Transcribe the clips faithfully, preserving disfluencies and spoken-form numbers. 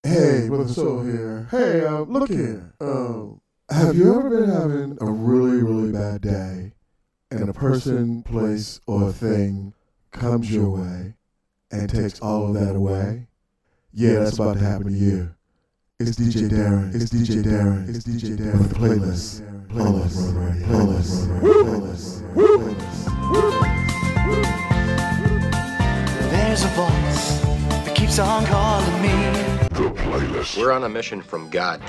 Hey, Brother Soul here. Hey, uh, look here. Um, have you ever been having a really, really bad day and a person, place, or thing comes your way and takes all of that away? Yeah, that's about to happen to you. It's D J Darren. It's D J Darren. It's D J Darren with the playlist. Playlist. Playlist. Playlist. Playlist. There's a voice that keeps on calling me. The playlist. We're on a mission from God.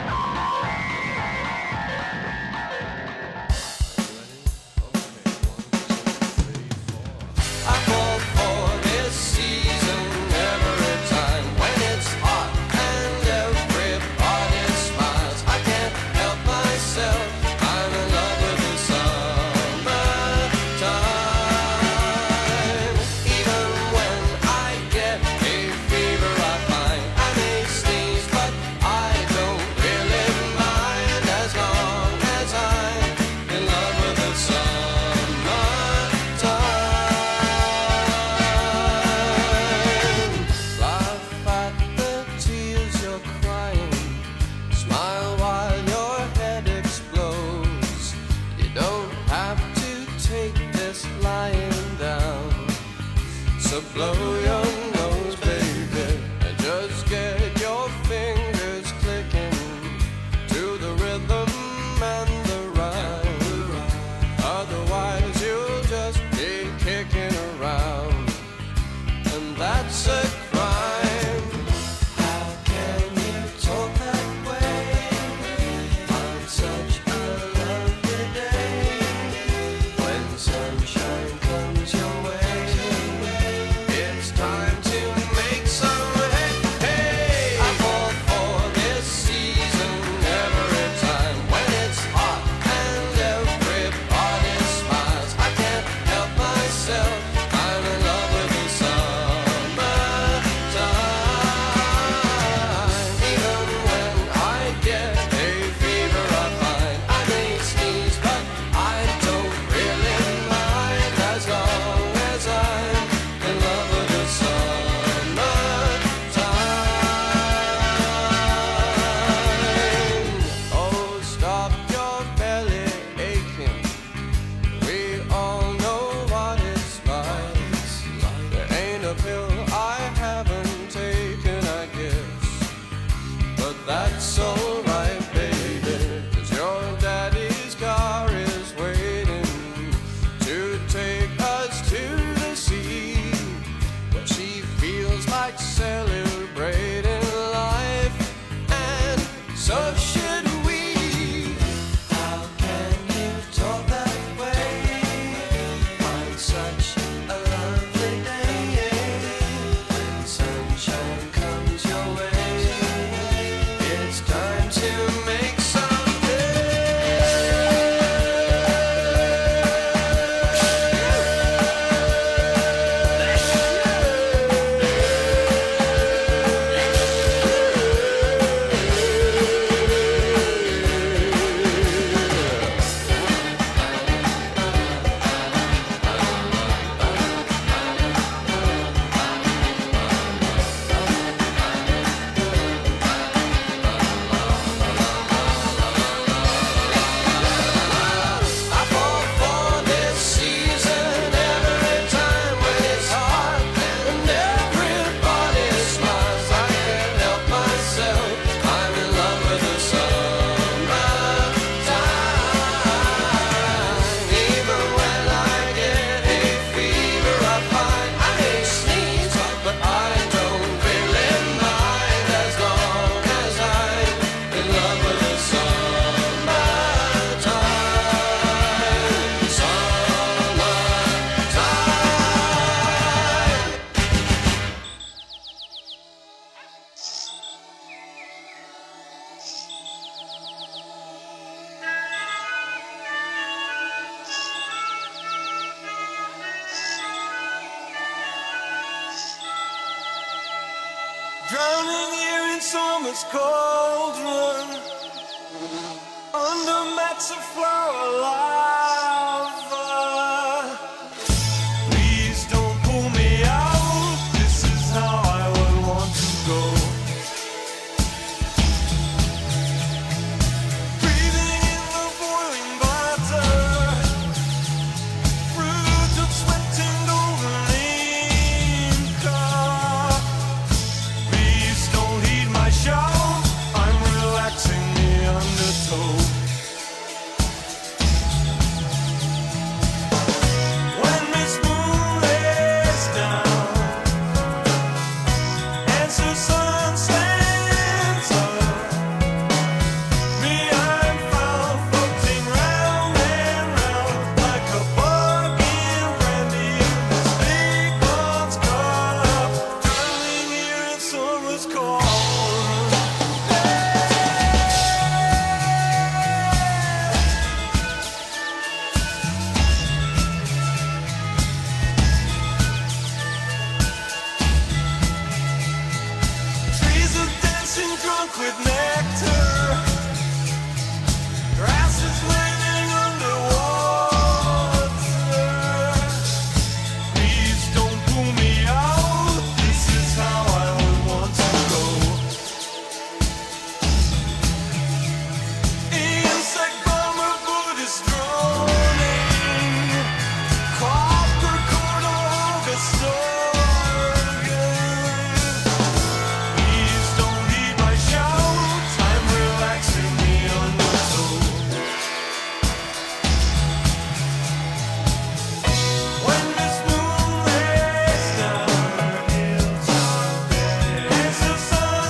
Drowning here in summer's cauldron, under mats of flower lava. Please don't pull me out, this is how I would want to go. Trees are dancing drunk with nectar. Grass is laying underwater. Please don't pull me out. This is how I would want to go. Insect bomber Buddhist droning. Copper corn over Please don't heed my shout. I'm relaxing me undertow. When this moon lays down as the sun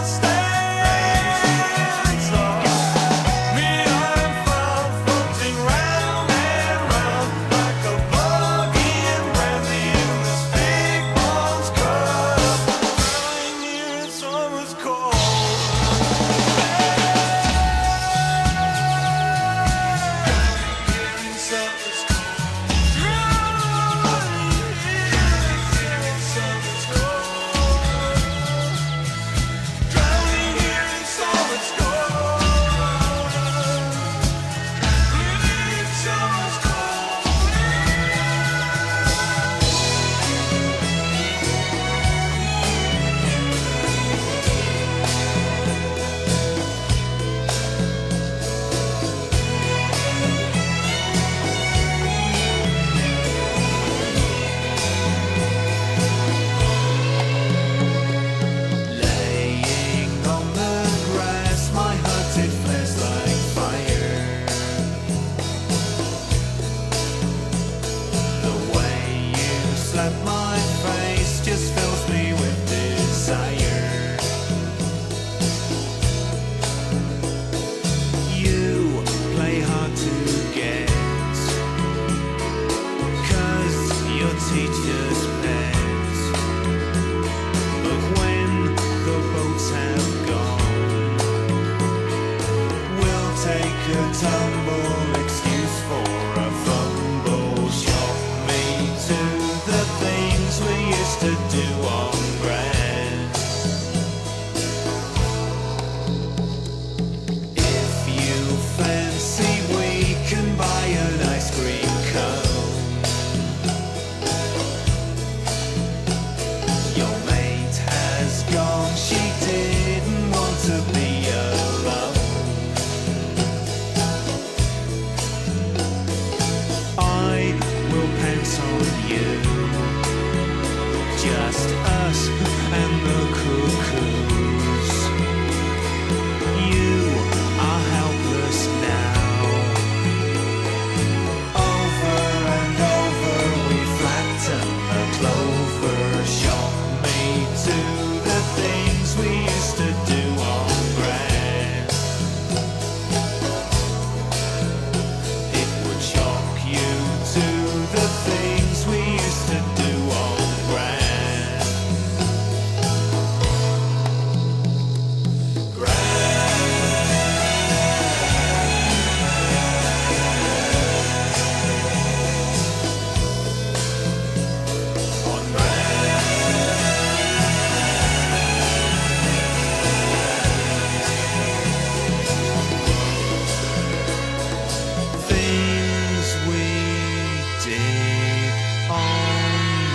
stands up, me I'm found floating round and round like a buggy and brandy in this big bronze cup. Lying here in summer's cold. Here in summer's cold. Drowning here in summer's cold. Drowning here in summer's cold. Living in summer's cold. Laying on the grass, my heart it flares like fire. The way you slap my face just fills me with desire. You play hard to get, 'cause your teacher's pet. But when the boats have gone, we'll take a tumble, excuse for a fumble. Shock me to the things we used to do on grass. If you fancy, we can buy an ice cream cone. Your mate has gone, she didn't want to be alone. I will pounce on you, just us and the cuckoos. You are helpless now. Over and over we flatten the clover. Shock me to the things we used to do on grass. It would shock you to the things we used to do on grass. On things we did on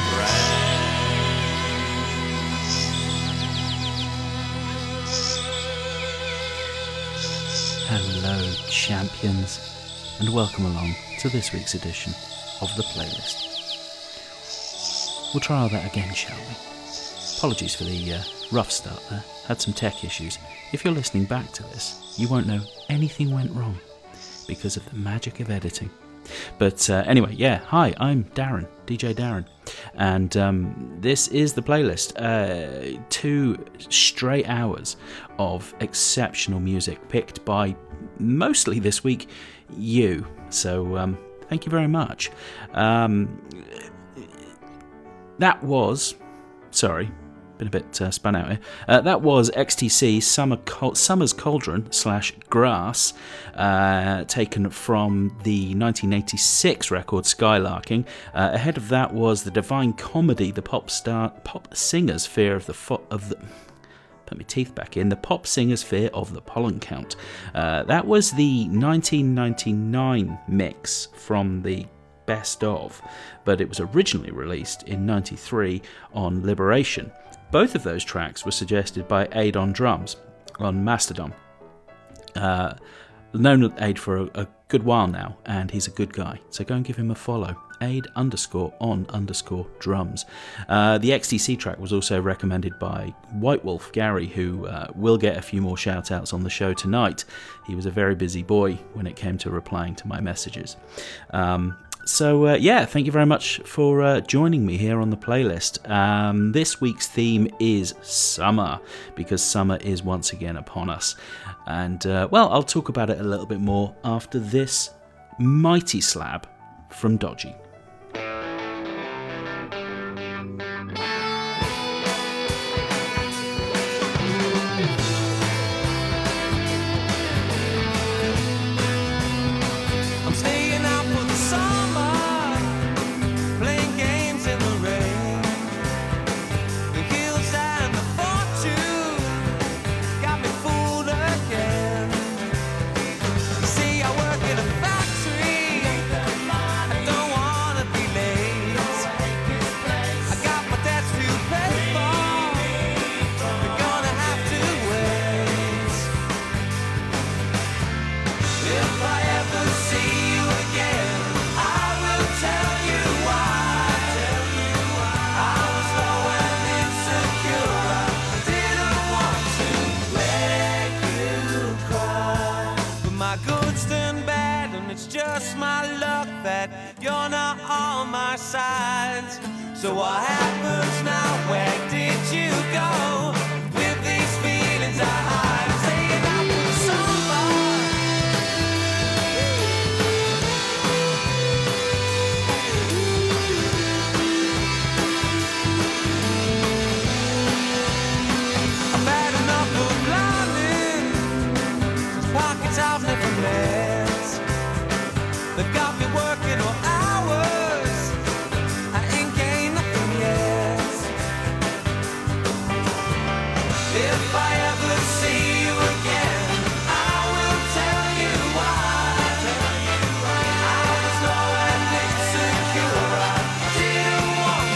Hello, champions, and welcome along to this week's edition of the playlist. We'll try all that again, shall we? Apologies for the uh, rough start there. Had some tech issues. If you're listening back to this, you won't know anything went wrong because of the magic of editing. But uh, anyway, yeah, hi, I'm Darren, D J Darren, and um, this is the playlist. Uh, two straight hours of exceptional music picked by, mostly this week, you. So um, thank you very much. Um, that was, sorry, been a bit uh, spun out here. Uh, that was X T C Summer Col- Summer's Cauldron slash Grass, uh, taken from the nineteen eighty-six record Skylarking. Uh, ahead of that was the Divine Comedy, the pop star pop singer's fear of the fo- of the. Put my teeth back in. The pop singer's fear of the pollen count. Uh, that was the nineteen ninety-nine mix from the best of, but it was originally released in ninety-three on Liberation. Both of those tracks were suggested by Aid on drums on Mastodon. Uh, known Aid for a, a good while now, and he's a good guy, so go and give him a follow. Aid underscore on underscore drums. Uh, the X T C track was also recommended by White Wolf Gary, who uh, will get a few more shout outs on the show tonight. He was a very busy boy when it came to replying to my messages. Um, So, uh, yeah, thank you very much for uh, joining me here on the playlist. Um, this week's theme is summer, because summer is once again upon us. And, uh, well, I'll talk about it a little bit more after this mighty slab from Dodgy. So what happens now? Where did you go with these feelings I have? Saying I put I've had enough of blinding. These pockets I've never met. They've got me working all hours. If I ever see you again, I will tell you why. I was low and insecure. I didn't want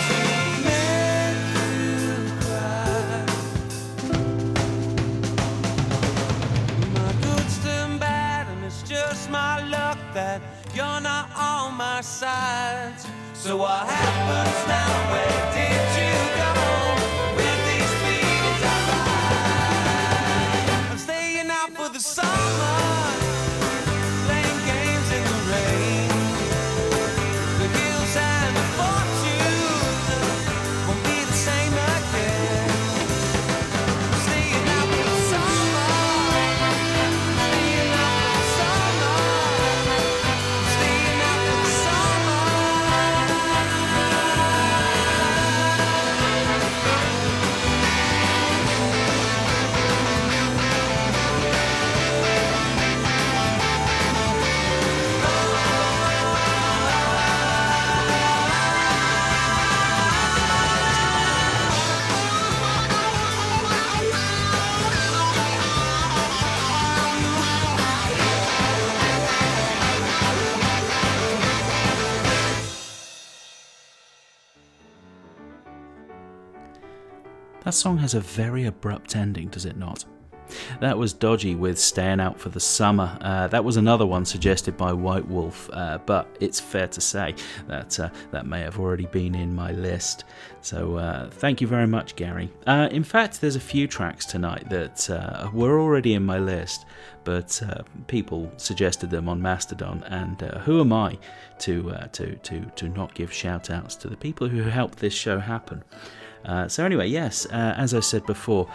to make you cry. My good's turned bad, and it's just my luck that you're not on my side. So what happens now? Where did you go? For the summer, playing games in the rain. The hills and the fortunes won't be the same again. Staying out for the summer, staying out for the summer, staying out for the summer. That song has a very abrupt ending, does it not? That was Dodgy with Staying Out for the Summer. Uh, that was another one suggested by White Wolf, uh, but it's fair to say that uh, that may have already been in my list. So uh, thank you very much, Gary. Uh, in fact, there's a few tracks tonight that uh, were already in my list, but uh, people suggested them on Mastodon, and uh, who am I to, uh, to, to, to not give shout-outs to the people who helped this show happen? Uh, so anyway, yes, uh, as I said before,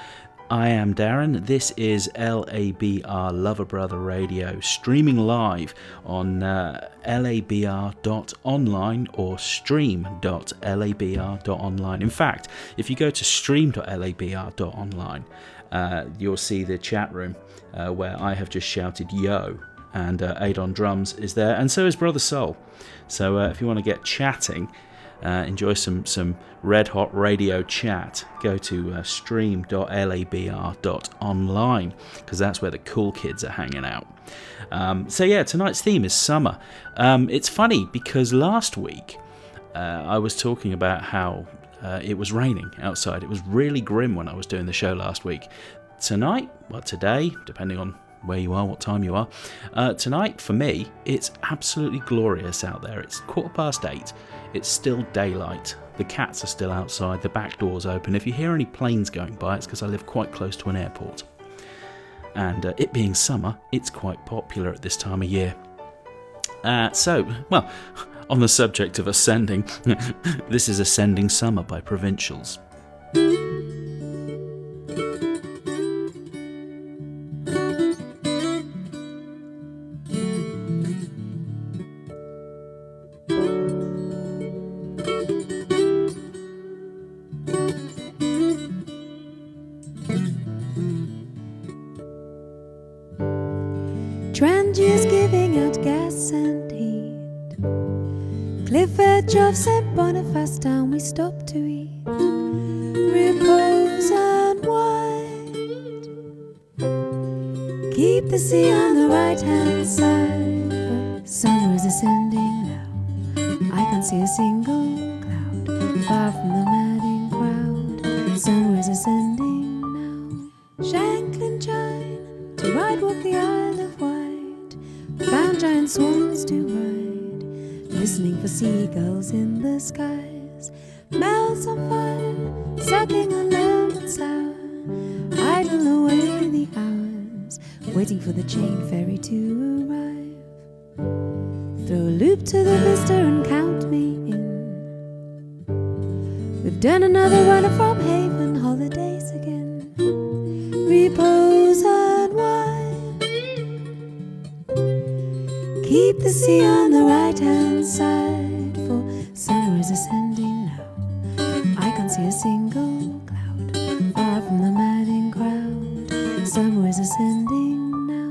I am Darren. This is L A B R Lover Brother Radio, streaming live on uh, labr dot online or stream dot labr dot online. In fact, if you go to stream dot labr dot online, uh, you'll see the chat room uh, where I have just shouted yo, and uh, Adon Drums is there, and so is Brother Soul. So uh, if you want to get chatting, Uh, enjoy some, some red hot radio chat, go to uh, stream dot labr dot online, because that's where the cool kids are hanging out. Um, so yeah, tonight's theme is summer. Um, it's funny because last week uh, I was talking about how uh, it was raining outside. It was really grim when I was doing the show last week. Tonight, well today, depending on where you are, what time you are, uh, tonight for me it's absolutely glorious out there. It's quarter past eight. It's still daylight. The cats are still outside. The back door's open. If you hear any planes going by, it's because I live quite close to an airport. And uh, it being summer, it's quite popular at this time of year. Uh, so, well, on the subject of ascending, this is Ascending Summer by Provincials. Trangia's giving out gas and heat. Cliff edge of Saint Boniface town we stopped to eat. Repose and wind. Keep the sea on the right hand side. Summer is ascending now. I can't see a single cloud. Far from the madding crowd. Summer is ascending now. Shanklin chine to ride walk the Isle of Wight. Found giant swans to ride, listening for seagulls in the skies. Mouths on fire, sucking on lemon sour. Idle away the hours, waiting for the chain ferry to arrive. Throw a loop to the vista and count me in. We've done another runner from Haven, holidays again. Repose and wine. Keep the sea on the right hand side, for summer is ascending now. I can't see a single cloud, far from the madding crowd. Summer is ascending now.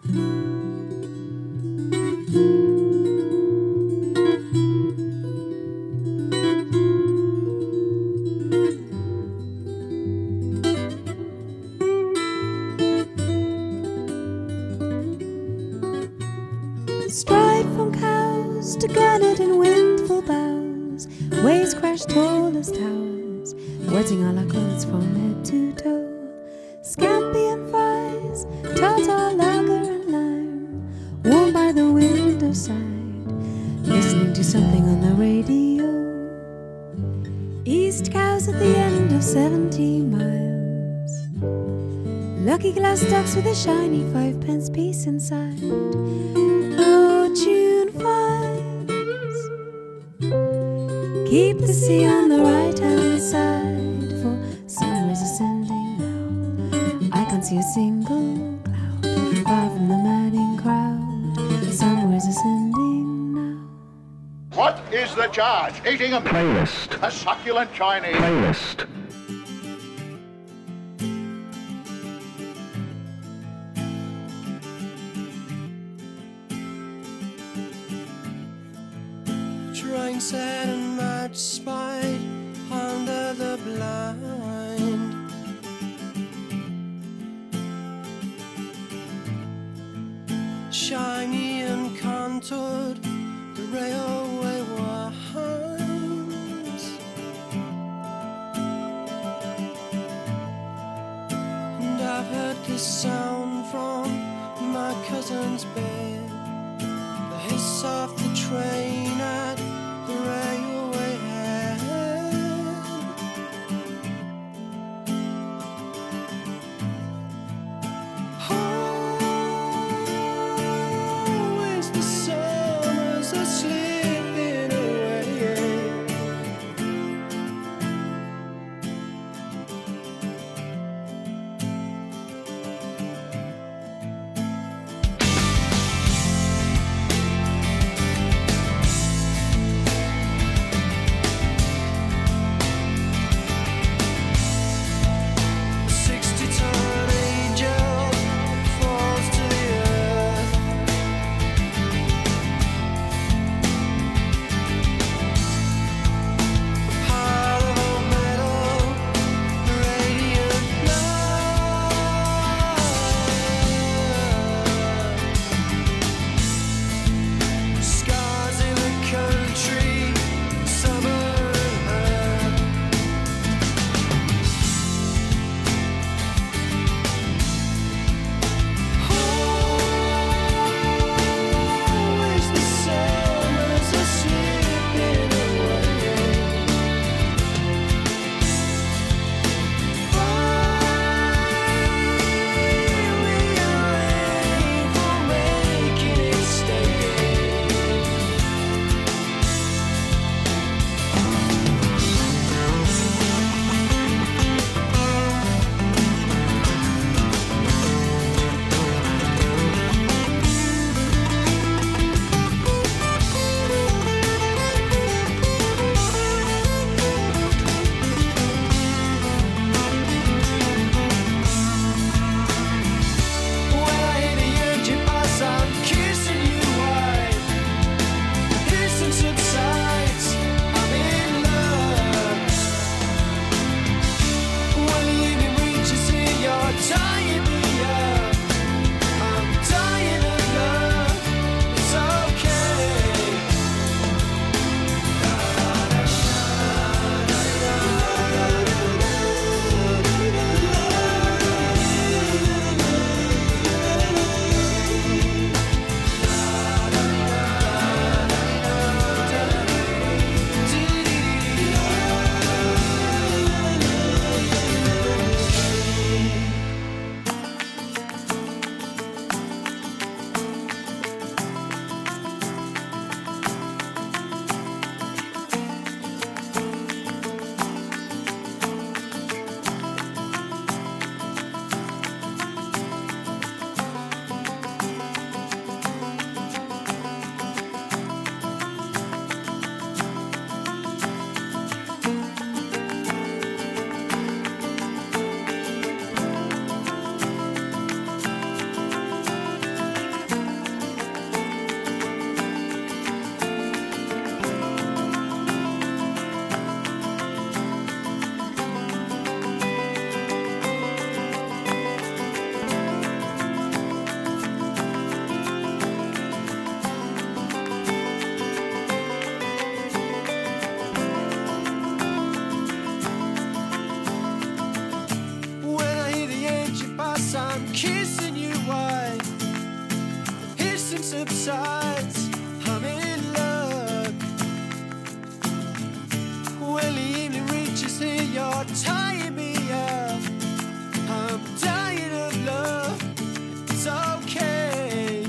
Stride from cows to gunnet and windful bows. Waves crash tall as towers, wetting all our clothes from head to toe. Scampi and fries, tartar, lager and lime, warm by the window side, listening to something on the radio. East cows at the end of seventy miles. Lucky glass ducks with a shiny five pence piece inside. Fortune finds. Keep the sea on the right hand side, for summer is ascending now. I can't see a single cloud, far from the madding crowd. Summer is ascending now. What is the charge? Eating a Playlist. a succulent Chinese. Playlist. Drawing sad and much spite under the blind. Shiny and contoured, the railway winds. And I've heard this sound from my cousin's bed, the hiss of the train at the railway head. Always the summers are slipping away. kissing you while hissing subsides. I'm in love. When the evening reaches here, you're tying me up. I'm dying of love. It's okay.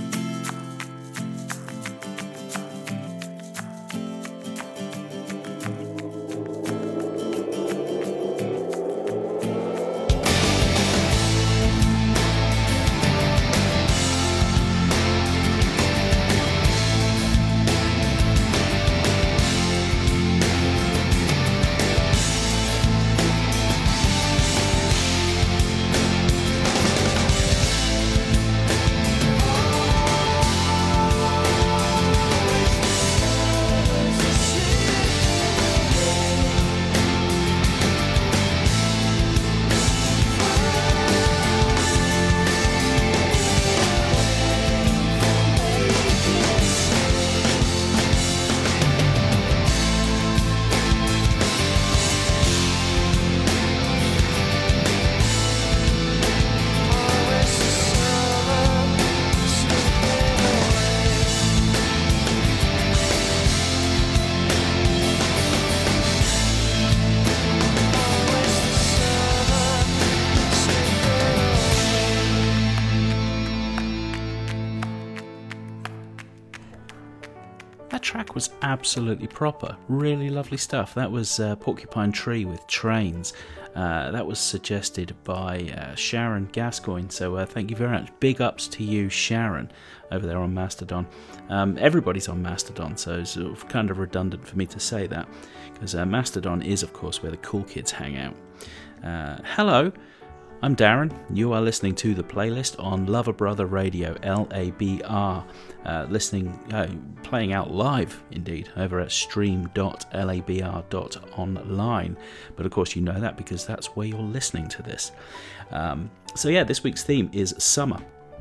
That track was absolutely proper. Really lovely stuff. That was uh, Porcupine Tree with Trains. Uh, that was suggested by uh, Sharon Gascoigne, so uh, thank you very much. Big ups to you, Sharon, over there on Mastodon. Um, everybody's on Mastodon, so it's sort of kind of redundant for me to say that, because uh, Mastodon is, of course, where the cool kids hang out. Uh, hello, I'm Darren. You are listening to The Playlist on Lover Brother Radio, L A B R, uh, listening, uh, playing out live, indeed, over at stream dot labr dot online. But of course you know that because that's where you're listening to this. Um, so yeah, this week's theme is summer.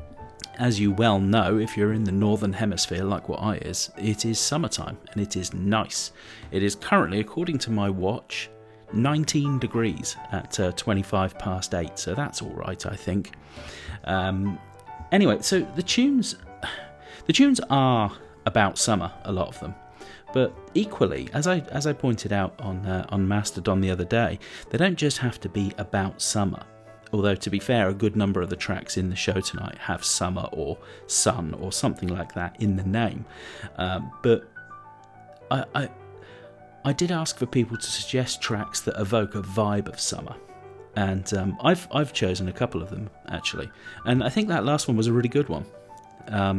As you well know, if you're in the Northern Hemisphere like what I is, it is summertime and it is nice. It is currently, according to my watch, nineteen degrees at uh, twenty-five past eight, so that's all right, I think. Um, anyway, so the tunes, the tunes are about summer, a lot of them, but equally, as I as I pointed out on uh, on Mastodon the other day, they don't just have to be about summer. Although, to be fair, a good number of the tracks in the show tonight have summer or sun or something like that in the name. Um, but I, I I did ask for people to suggest tracks that evoke a vibe of summer, and um, I've I've chosen a couple of them actually, and I think that last one was a really good one. Um,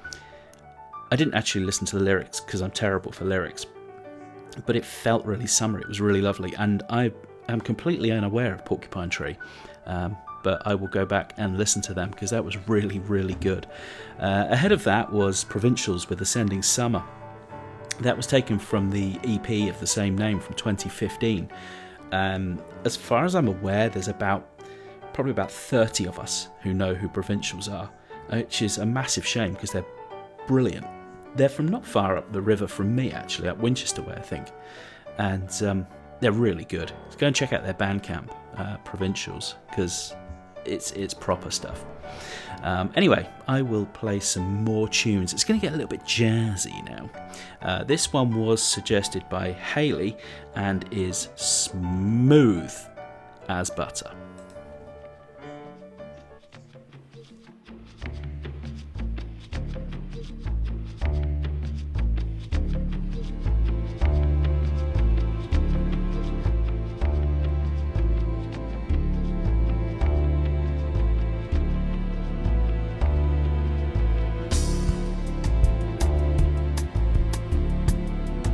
I didn't actually listen to the lyrics because I'm terrible for lyrics, but it felt really summer. It was really lovely, and I am completely unaware of Porcupine Tree, um, but I will go back and listen to them because that was really really good. Uh, ahead of that was Provincials with Ascending Summer. That was taken from the E P of the same name from twenty fifteen. Um, as far as I'm aware, there's about probably about thirty of us who know who Provincials are, which is a massive shame because they're brilliant. They're from not far up the river from me, actually, up Winchester way, I think, and um, they're really good. So go and check out their Bandcamp, uh, Provincials, because it's it's proper stuff. Um, anyway, I will play some more tunes. It's going to get a little bit jazzy now. Uh, this one was suggested by Haley and is smooth as butter.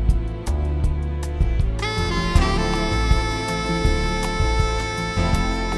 Thank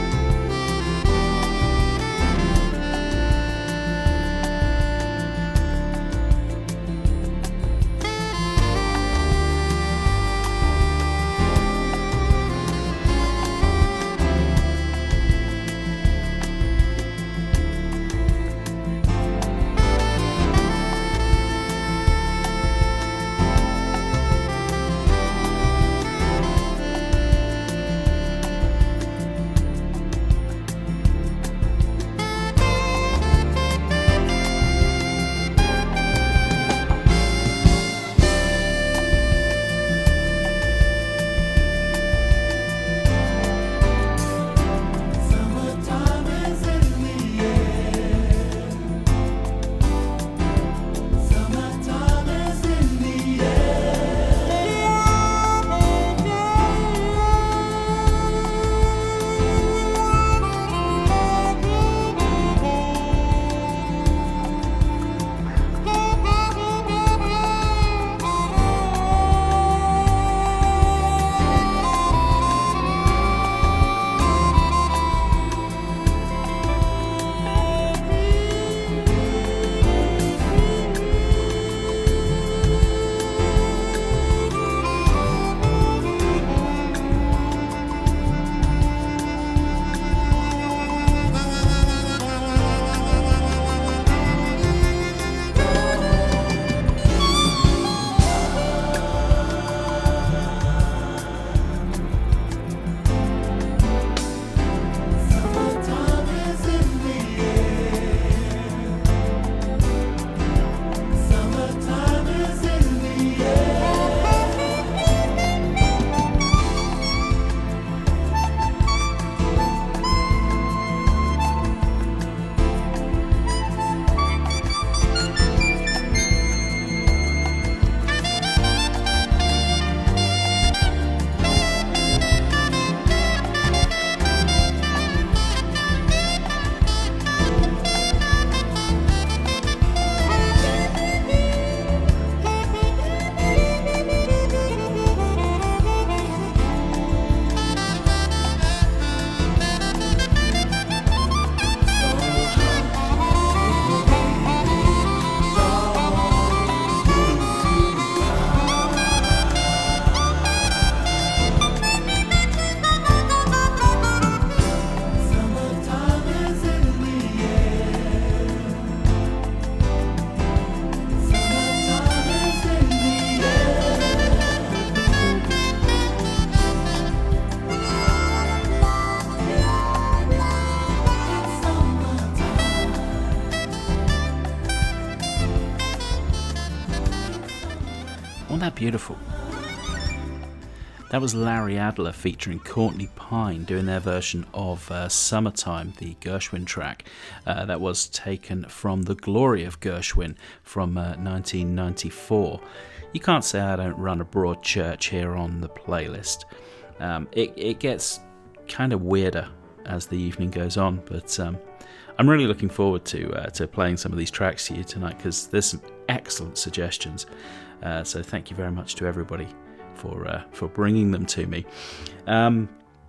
Wasn't that beautiful? That was Larry Adler featuring Courtney Pine doing their version of uh, Summertime, the Gershwin track. Uh, that was taken from The Glory of Gershwin from uh, nineteen ninety-four. You can't say I don't run a broad church here on the playlist. Um, it, it gets kind of weirder as the evening goes on, but um, I'm really looking forward to uh, to playing some of these tracks to you tonight, because there's some excellent suggestions. Uh, so thank you very much to everybody for uh, for bringing them to me. Um,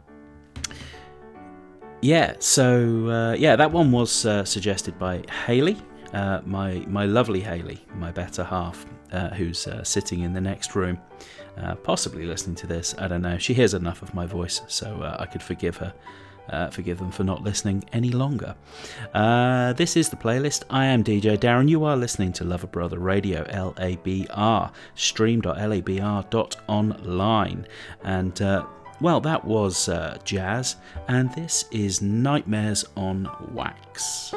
yeah, so uh, yeah, that one was uh, suggested by Hayley, uh, my my lovely Hayley, my better half, uh, who's uh, sitting in the next room, uh, possibly listening to this. I don't know. She hears enough of my voice, so uh, I could forgive her. Uh, forgive them for not listening any longer. Uh, this is the playlist. I am D J Darren. You are listening to Lover Brother Radio, L A B R, stream dot labr dot online. And, uh, well, that was uh, jazz, and this is Nightmares on Wax.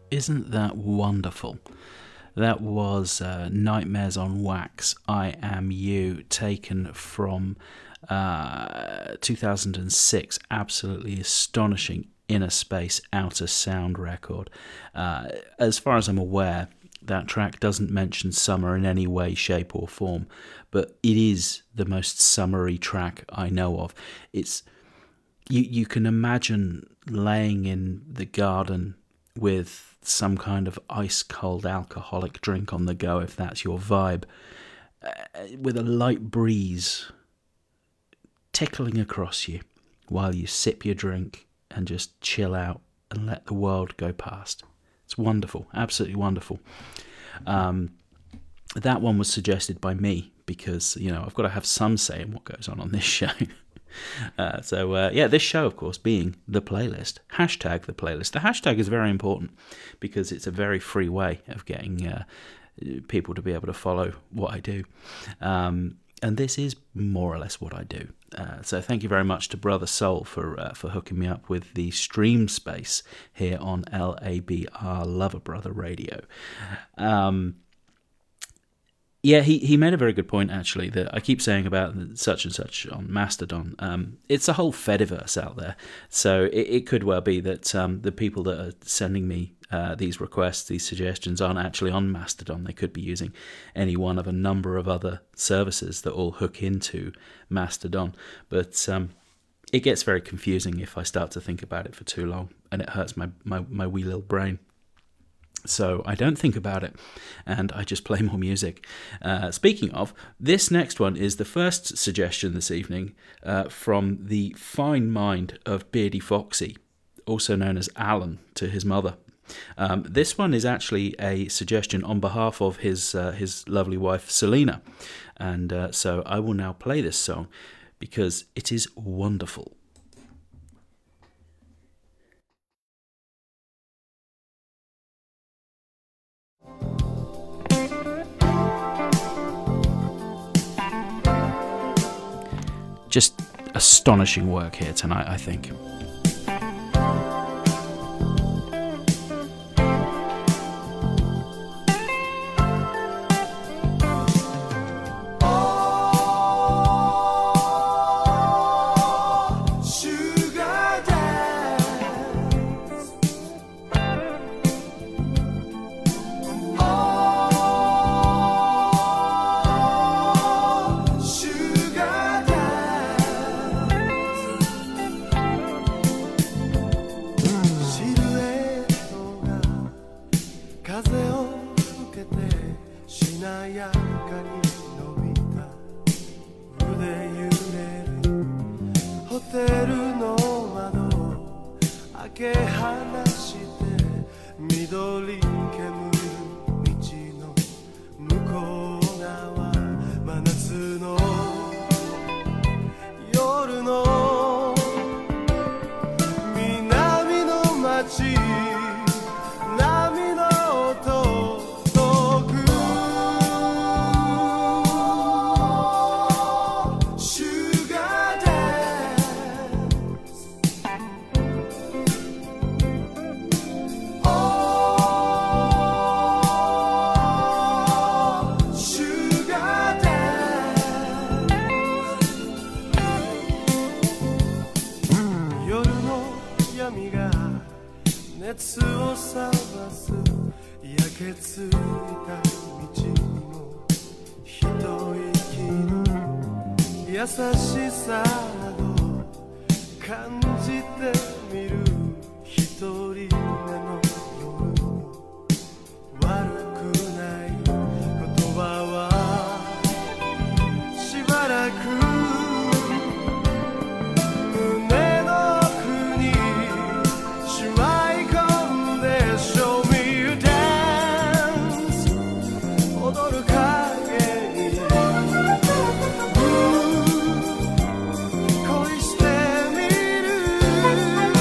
Isn't that wonderful? That was uh, Nightmares on Wax, I Am You, taken from uh, two thousand six. Absolutely astonishing Inner Space Outer Sound record. Uh, as far as I'm aware, that track doesn't mention summer in any way, shape or form, but it is the most summery track I know of. It's you, you can imagine laying in the garden with some kind of ice-cold alcoholic drink on the go, if that's your vibe, uh, with a light breeze tickling across you while you sip your drink and just chill out and let the world go past. It's wonderful, absolutely wonderful. Um, that one was suggested by me because, you know, I've got to have some say in what goes on on this show. Uh, so, uh, yeah, this show, of course, being The Playlist. Hashtag The Playlist. The hashtag is very important because it's a very free way of getting uh, people to be able to follow what I do. Um, and this is more or less what I do. Uh, so thank you very much to Brother Soul for uh, for hooking me up with the stream space here on L A B R Lover Brother Radio. Um Yeah, he, he made a very good point, actually, that I keep saying about such and such on Mastodon. Um, it's a whole Fediverse out there, so it, it could well be that um, the people that are sending me uh, these requests, these suggestions, aren't actually on Mastodon. They could be using any one of a number of other services that all hook into Mastodon. But um, it gets very confusing if I start to think about it for too long, and it hurts my, my, my wee little brain. So I don't think about it, and I just play more music. Uh, speaking of, this next one is the first suggestion this evening uh, from the fine mind of Beardy Foxy, also known as Alan to his mother. Um, this one is actually a suggestion on behalf of his uh, his lovely wife Selena, and uh, so I will now play this song because it is wonderful. Just astonishing work here tonight, I think. Ooh,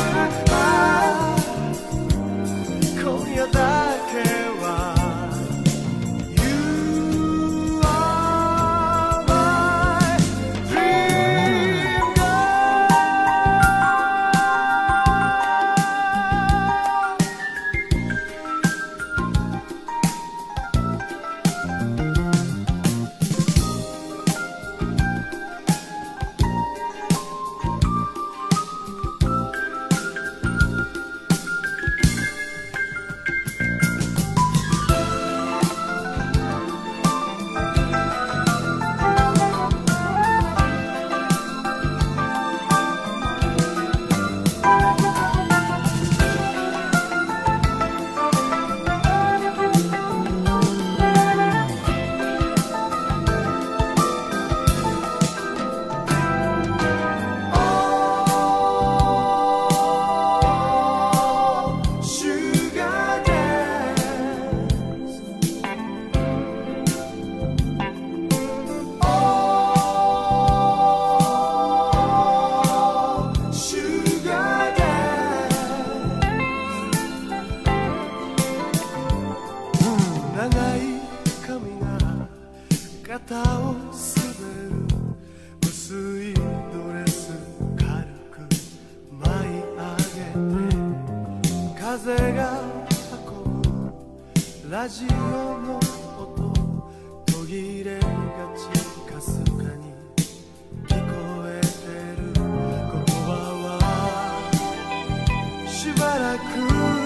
風が運ぶラジオの音途切れがちかすかに聞こえてる言葉はしばらく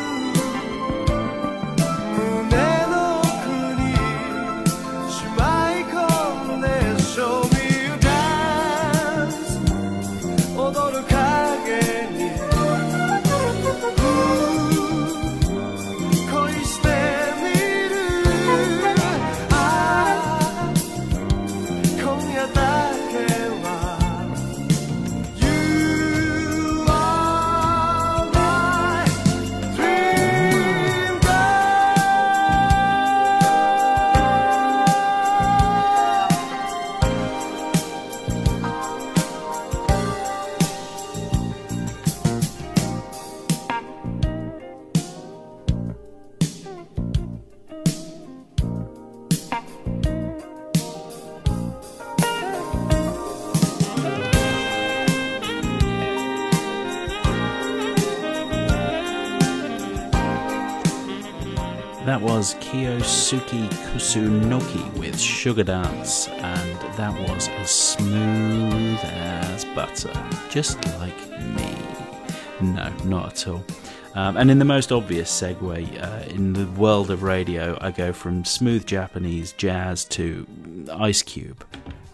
胸の奥にしまい込んで Show me you dance 踊る影に恋してみるああ今夜だけは You are my dream girl That was Kiyosuke Kusunoki with Sugar Dance, and that was as smooth as butter, just like me. No, not at all. Um, and in the most obvious segue, uh, in the world of radio, I go from smooth Japanese jazz to Ice Cube.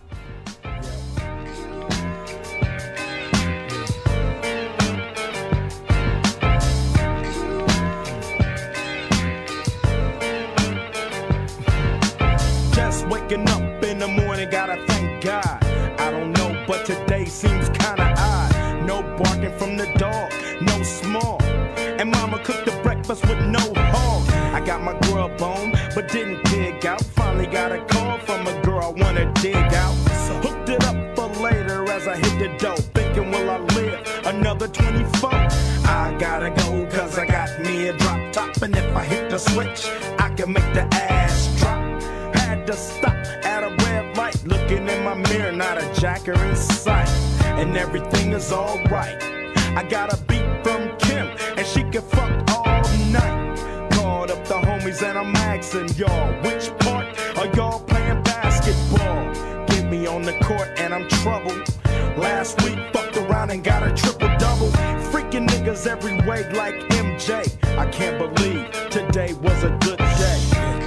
Just waking up in the morning, gotta thank God. I don't know, but today seems kinda odd. No barking from the dog, no small. And mama cooked the breakfast with no hog. I got my grub on, but didn't dig out. Finally got a call from a girl I wanna dig out. Hooked it up for later as I hit the dough. Thinking, will I live another twenty-four? I gotta go, cause I got me a drop top. And if I hit the switch, I can make the ass drop. Had to stop at a red light, looking in my mirror, not a jacker in sight. And everything is alright. I got a beat from Kim, and she can fuck all night. Called up the homies and I'm asking y'all, which part are y'all playing basketball? Get me on the court and I'm troubled. Last week fucked around and got a triple double. Freaking niggas every way like M J. I can't believe today was a good day.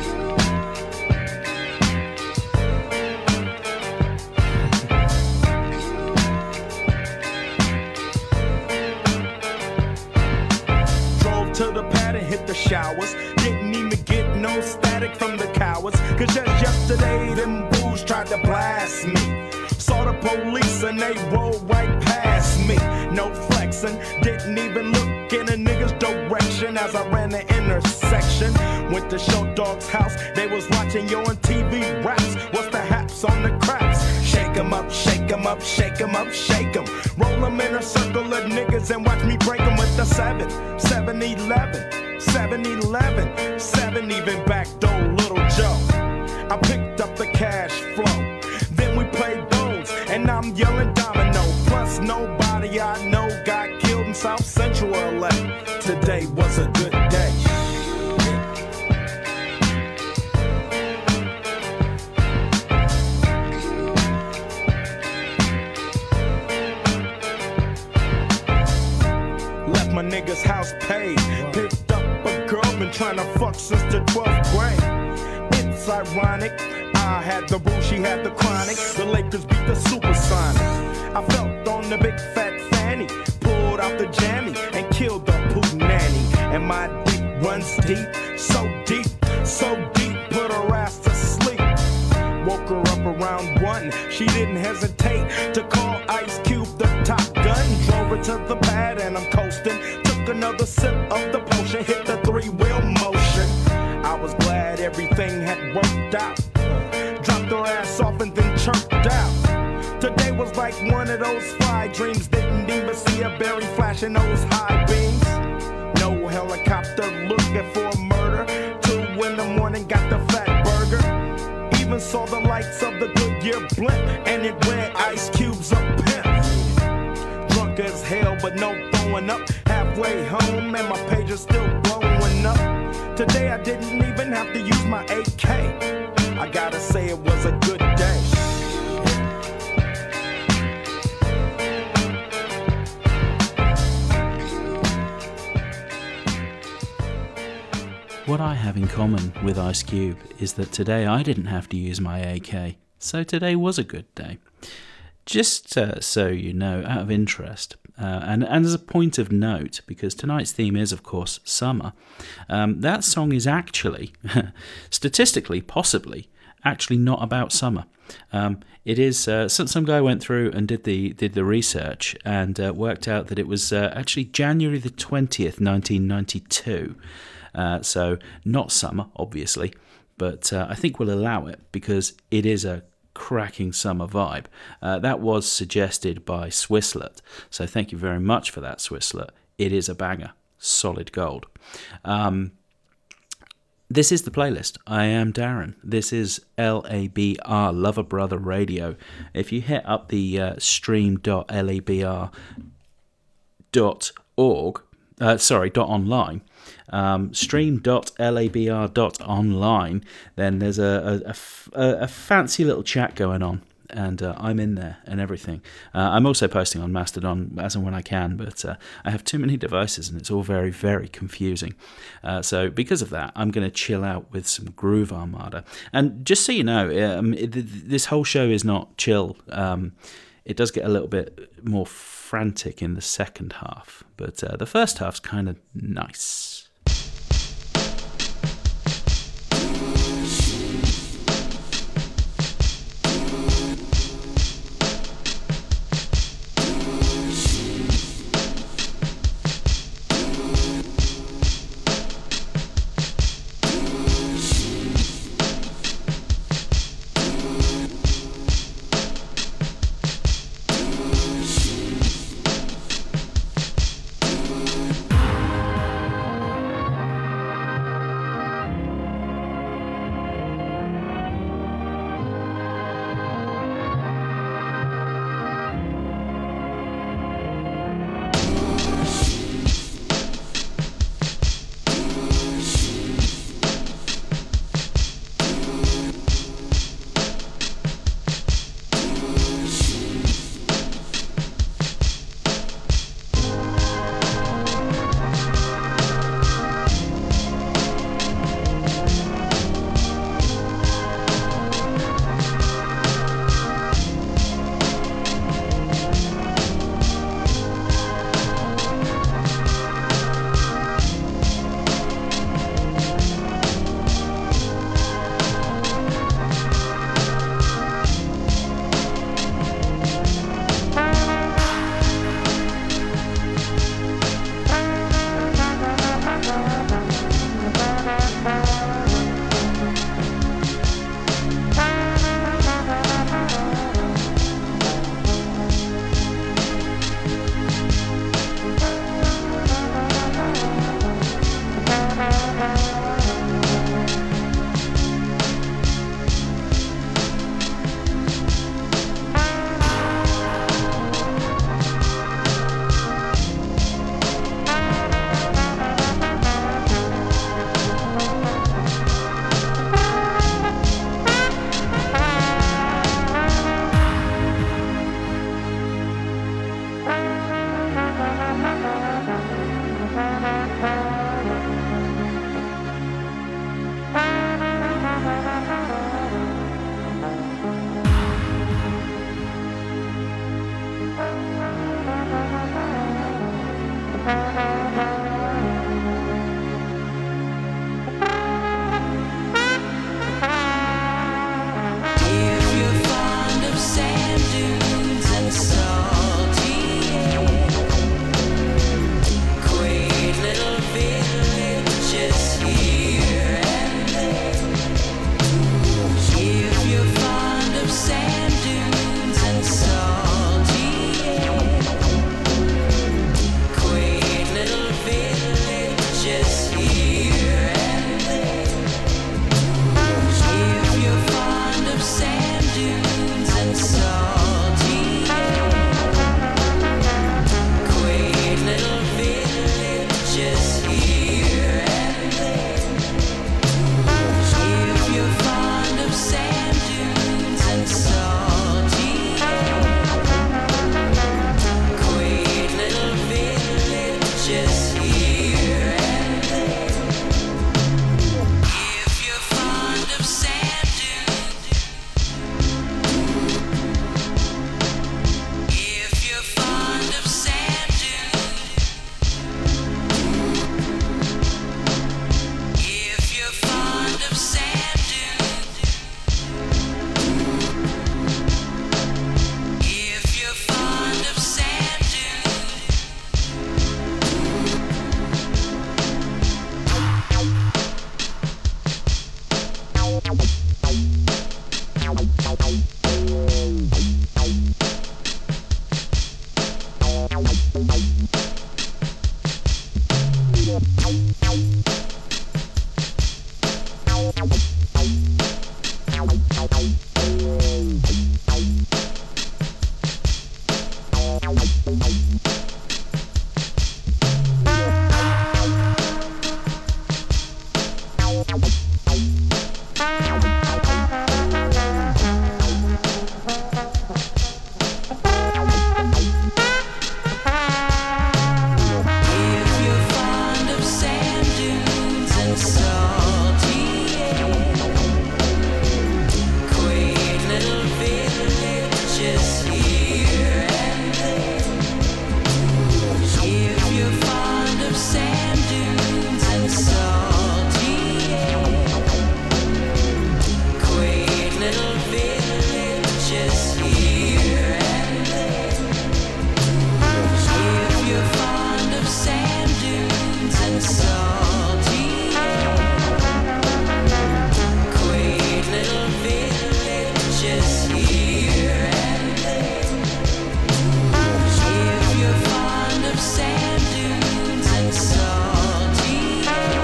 To the pad and hit the showers. Didn't even get no static from the cowards. Cause just yesterday them bulls tried to blast me. Saw the police and they rolled right past me. No flexing, didn't even look in a nigga's direction as I ran the intersection. Went to Show Dog's house, they was watching yo on T V raps. What's the haps on the craps? Shake 'em up, shake 'em up, shake 'em up, shake 'em. Roll 'em in a circle of niggas and watch me break 'em with the seven, seven eleven, seven eleven, seven even backdoor Little Joe. I picked up the cash flow, then we played those, and I'm yelling domino. Plus nobody I know got killed in South Central L A. Today was a good day. Left my nigga's house paid, picked up a girl, been trying to fuck since the twelfth grade. It's ironic, I had the boo, she had the chronic. The Lakers beat the Supersonics. I felt on the big fat fanny, pulled out the jammy and killed the poop nanny. And my dick runs deep, so deep, so deep, put her ass to sleep. Woke her up around one, she didn't hesitate to call Ice Cube the Top Gun. Drove her to the pad and I'm coasting. Took another sip of the potion, hit the three-wheel motion. I was glad everything had worked out. Dropped her ass off and then chirped out. Today was like one of those fly dreams. Didn't even see a berry flashing those high beams. No helicopter looking for a murder. Two in the morning, got the fat burger. Even saw the lights of the Goodyear blimp, and it read Ice Cube's a pimp. Drunk as hell, but no throwing up. Half halfway home and my page is still blowing up. Today I didn't even have to use my A K. I gotta say it was a good day. What I have in common with Ice Cube is that today I didn't have to use my A K, so today was a good day. Just uh, so you know, out of interest, uh, and, and as a point of note, because tonight's theme is, of course, summer, um, that song is actually, statistically, possibly, actually not about summer. Um, it is, uh, some, some guy went through and did the did the research and uh, worked out that it was uh, actually January the twentieth, nineteen ninety-two. Uh, so not summer, obviously, but uh, I think we'll allow it because it is a cracking summer vibe. Uh, that was suggested by Swisslet, so thank you very much for that, Swisslet. It is a banger, solid gold. Um, this is the playlist. I am Darren. This is L A B R, Lover Brother Radio. If you hit up the uh, stream dot labr dot org, uh, sorry, dot online, Um, stream dot labr dot online, then there's a, a, a, a fancy little chat going on, and uh, I'm in there and everything. Uh, I'm also posting on Mastodon as and when I can, but uh, I have too many devices and it's all very, very confusing. Uh, so because of that, I'm going to chill out with some Groove Armada. And just so you know, um, it, this whole show is not chill. Um, it does get a little bit more frantic in the second half, but uh, the first half's kind of nice. If you're fond of sand dunes and salty air, quaint little villages here and there. If you're fond of sand dunes and salty air, quaint little villages here and there. If you're fond of sand dunes and salty air, quaint little villages here and there. If you're fond of sand dunes and salty air,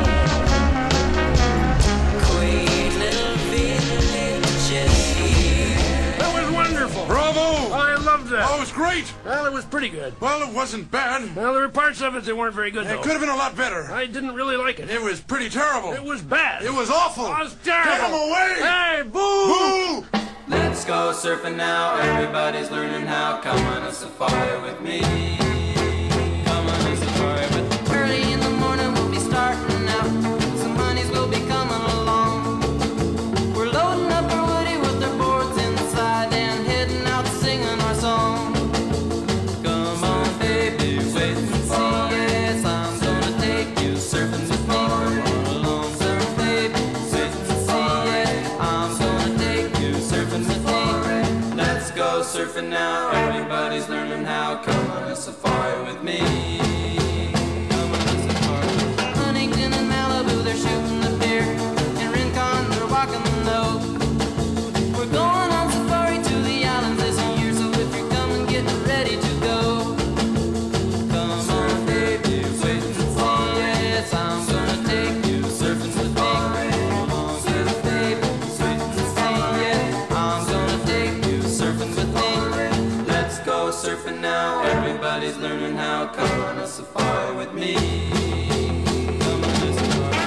quaint little villages here. That was wonderful. Bravo! I loved that. Oh, it was great. Well, it was pretty good. Well, it wasn't bad. Well, there were parts of it that weren't very good, It though. could have been a lot better. I didn't really like it. It was pretty terrible. It was bad. It was awful. It was terrible. Get 'em away! Hey, boo! Boo! Let's go surfing now. Everybody's learning how. Come on a safari with me. Come on a safari with me. Early in the morning we'll be starting out. Some honeys will be coming along. We're loading up our woody with our boards inside and heading out singing our song. Come on, baby, wait and see. Yes, I'm gonna take you surfing with me. Come on along, surf, baby, wait and see. Yeah, I'm gonna take you surfing with me. Let's go surfing now. Everybody's learning how. Come on a safari with me. Come on a safari. Huntington and Malibu, they're shooting the pier. In Rincon, they're walking the nose. We're going on safari to the islands this year, so if you're coming, get ready to go. Come on, baby, wait and see. Yes, I'm gonna take you surfing with me. Come on, yes, baby, wait and see. Yeah, I'm gonna take you surfing with me. Let's go surfing now. Everybody's learning how. Come on a safari with me. Come on a safari.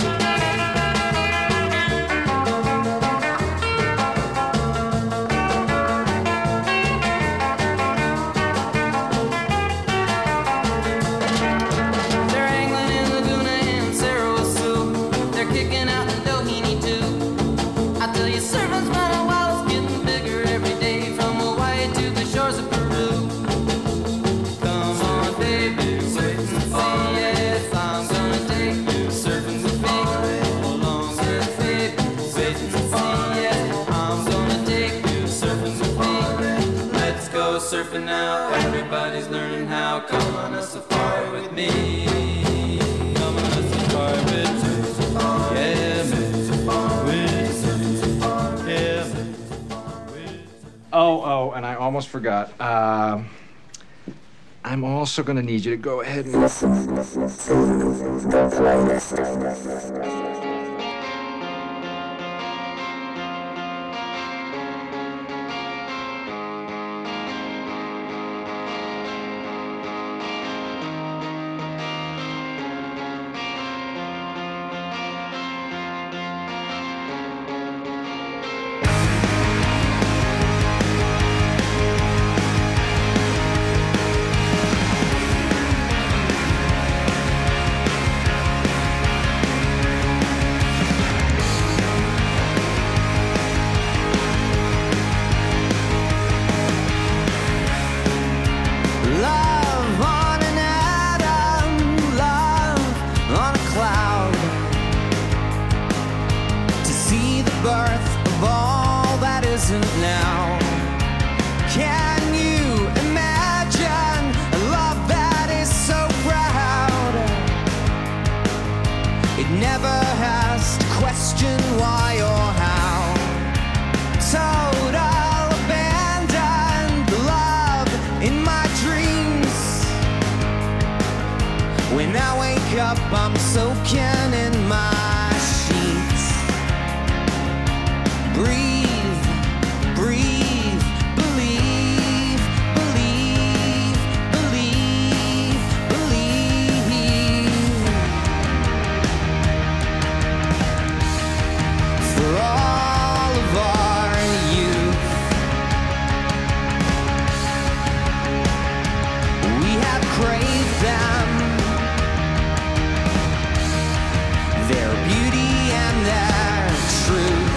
They're angling in Laguna and Sarasoo. They're kicking out in Doheny too. I tell you, surfing's running wild, it's getting bigger every day, from Hawaii to the shores of Peru. Come on, baby, wait and see. Yes, I'm gonna take you surfing with me. Come along, yes, baby, wait and see. Yes, I'm gonna take you surfing with me. Let's go surfing now. Everybody's learning how. Come on a safari with me. Come on a safari with me. Yeah, with me. Yeah. Oh, oh, and I almost forgot. Uh, I'm also going to need you to go ahead and... Love on an atom, love on a cloud. To see the birth of all that isn't now. Can you imagine a love that is so proud? It never has to question why or how. Total abandoned love in my dreams. When I wake up, I'm soaking in my sheets. Breathe, breathe, believe, believe, believe, believe. For all of our youth, we have craved them, their beauty and their truth.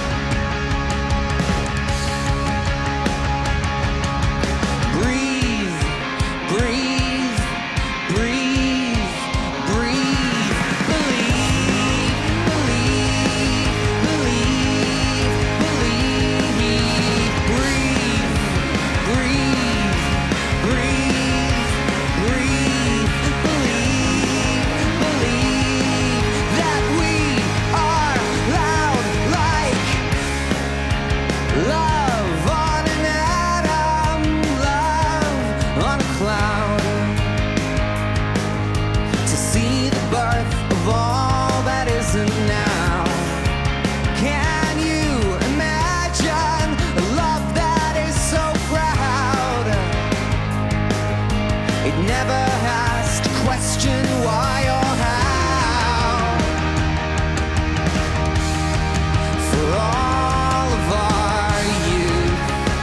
Breathe, breathe, breathe, breathe. Believe, believe, believe, believe. Breathe, breathe, breathe, breathe. Believe, believe that we are loud like love on an atom, love on a cloud. To see the birth of all that isn't now. Can you imagine a love that is so proud? It never has to question why or how. For all of our youth,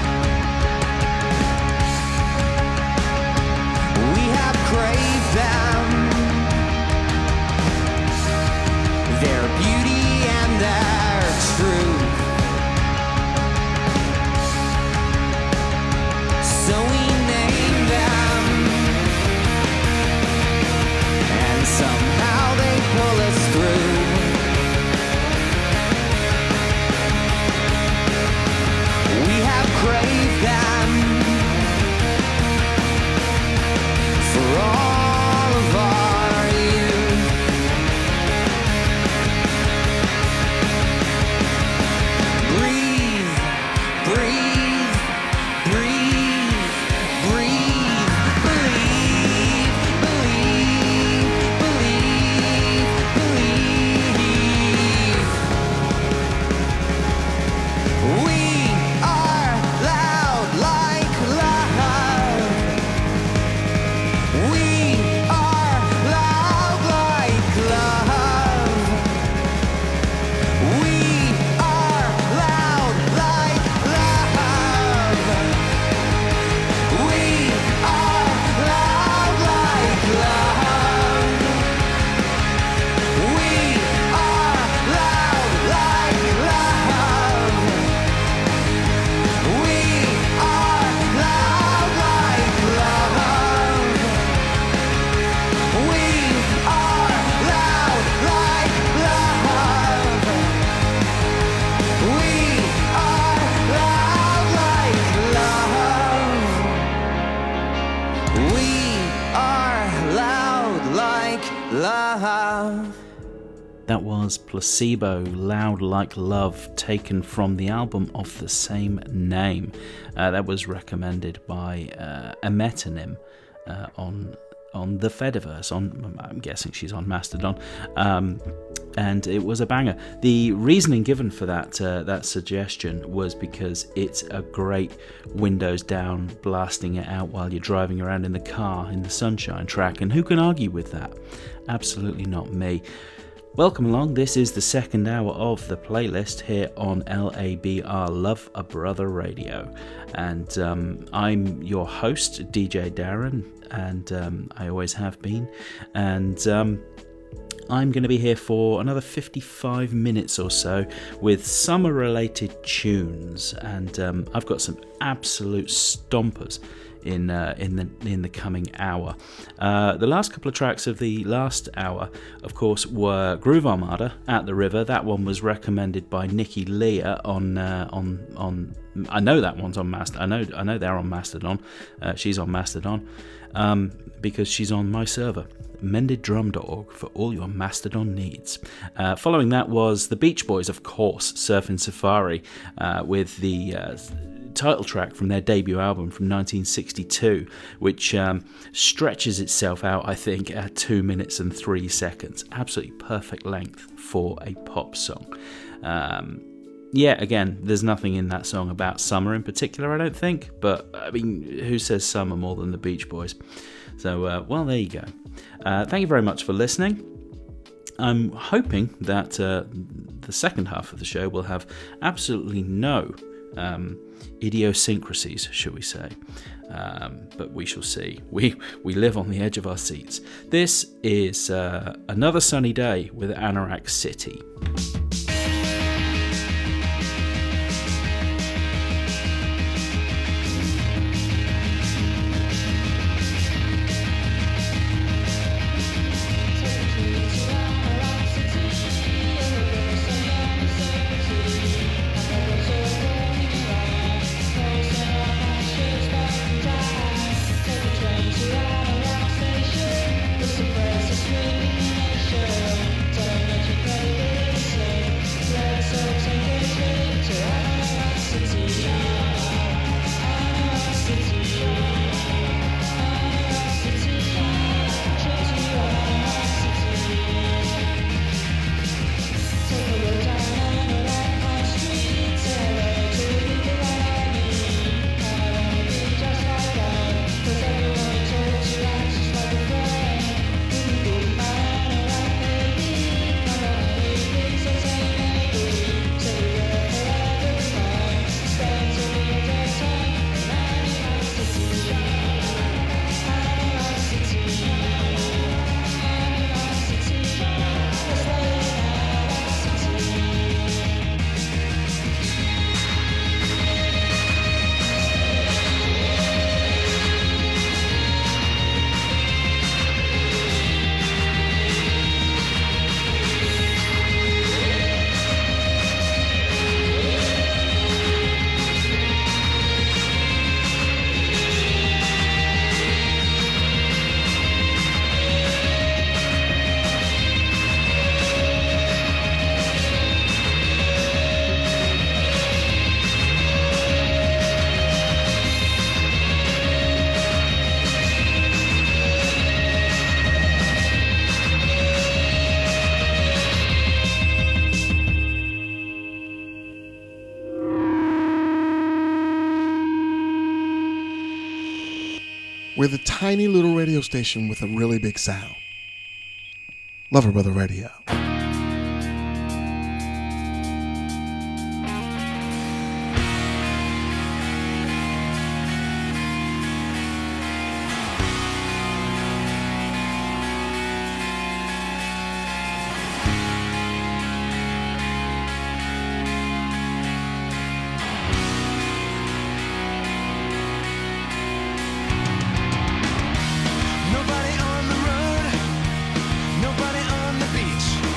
we have craved them, their beauty and their truth. So we name them, and somehow they pull us through. We have craved them for all of our youth. Breathe, breathe, breathe, breathe. Believe, believe, believe, believe. We are loud like love. We are loud like love. We are loud like love. We are loud like love. We are loud like love. We are loud like love. We are loud like love. We are loud like love. We are loud like love. That was Placebo, Loud Like Love, taken from the album of the same name. Uh, that was recommended by uh, a metonym uh, on on the Fediverse. On, I'm guessing she's on Mastodon, um, and it was a banger. The reasoning given for that uh, that suggestion was because it's a great windows down, blasting it out while you're driving around in the car in the sunshine track, and who can argue with that? Absolutely not me. Welcome along, this is the second hour of the playlist here on L A B R Love a Brother Radio, and um, I'm your host, D J Darren, and um, I always have been, and um, I'm going to be here for another fifty-five minutes or so with summer related tunes, and um, I've got some absolute stompers in uh, in the in the coming hour. Uh, the last couple of tracks of the last hour, of course, were Groove Armada, At the River. That one was recommended by Nikki Leah on uh, on on. I know that one's on Mastodon. I know I know they're on Mastodon. Uh, she's on Mastodon um, because she's on my server, mended drum dot org, for all your Mastodon needs. Uh, following that was the Beach Boys, of course, Surfing Safari, uh, with the uh, title track from their debut album from nineteen sixty-two, which um, stretches itself out, I think, at two minutes and three seconds. Absolutely perfect length for a pop song. Um, yeah, again, there's nothing in that song about summer in particular, I don't think, but I mean, who says summer more than the Beach Boys? So, uh, well, there you go. Uh, thank you very much for listening. I'm hoping that uh, the second half of the show will have absolutely no um, idiosyncrasies, shall we say. Um, but we shall see. We we live on the edge of our seats. This is uh, Another Sunny Day with Anorak City. We're the tiny little radio station with a really big sound. Lover Brother Radio. Nobody on the road, nobody on the beach.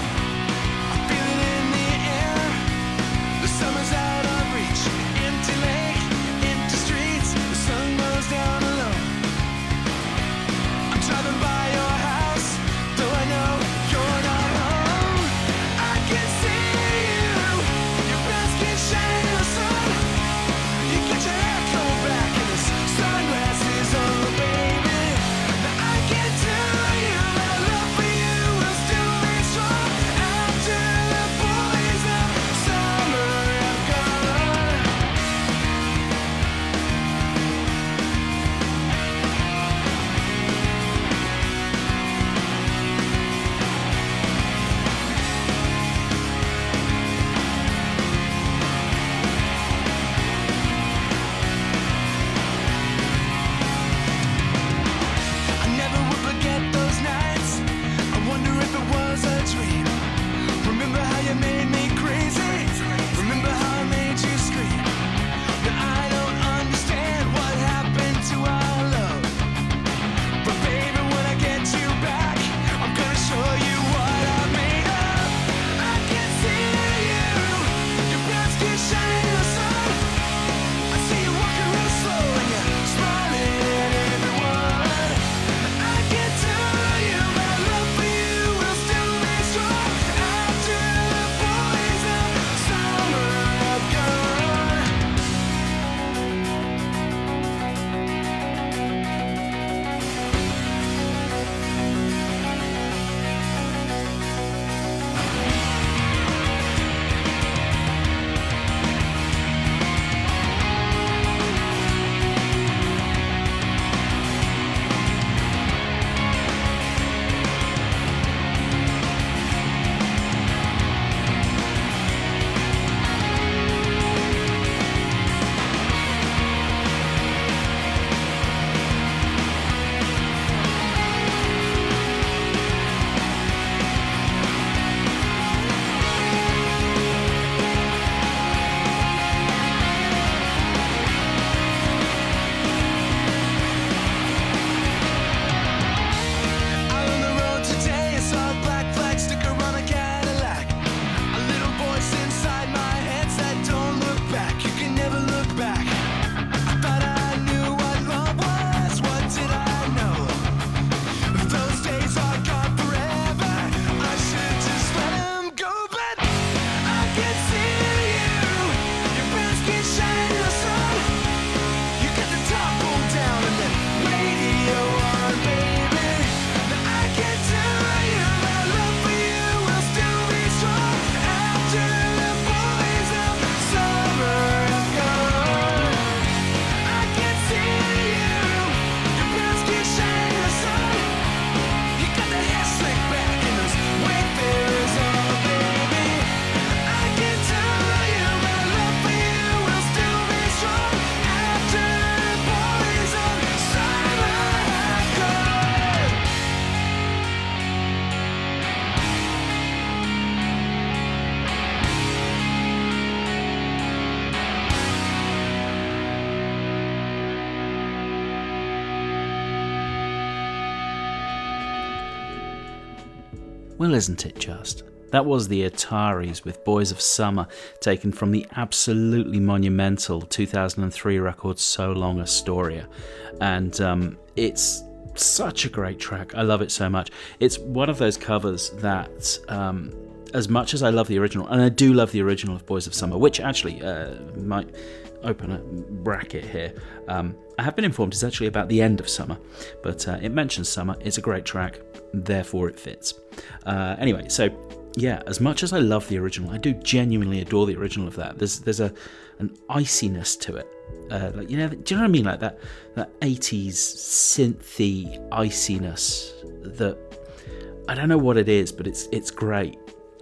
Well, isn't it just? That was the Ataris with Boys of Summer, taken from the absolutely monumental two thousand three record So Long Astoria. And um, it's such a great track. I love it so much. It's one of those covers that, um, as much as I love the original, and I do love the original of Boys of Summer, which actually uh, might open a bracket here. Um, I have been informed it's actually about the end of summer, but uh, it mentions summer. It's a great track, therefore it fits. Uh, anyway, so yeah, as much as I love the original, I do genuinely adore the original of that. There's there's a an iciness to it, uh, like you know, do you know what I mean? Like that that eighties synthy iciness that I don't know what it is, but it's it's great.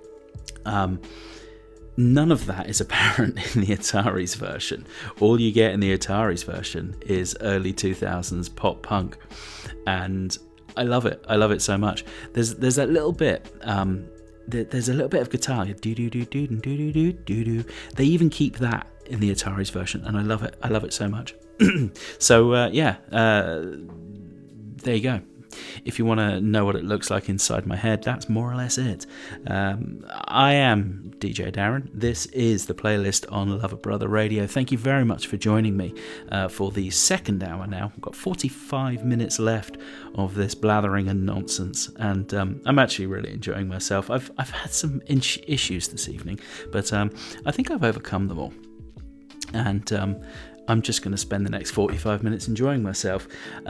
Um, none of that is apparent in the Ataris version. All you get in the Ataris version is early two thousands pop punk, and I love it. I love it so much. There's there's that little bit. Um, There's a little bit of guitar. Do do do do do do do do do. They even keep that in the Ataris version, and I love it. I love it so much. so uh, yeah, uh, there you go. If you want to know what it looks like inside my head, that's more or less it. Um, I am D J Darren. This is the playlist on Lover Brother Radio. Thank you very much for joining me uh, for the second hour now. We've got forty-five minutes left of this blathering and nonsense, and um, I'm actually really enjoying myself. I've I've had some in- issues this evening, but um, I think I've overcome them all. And um, I'm just going to spend the next forty-five minutes enjoying myself.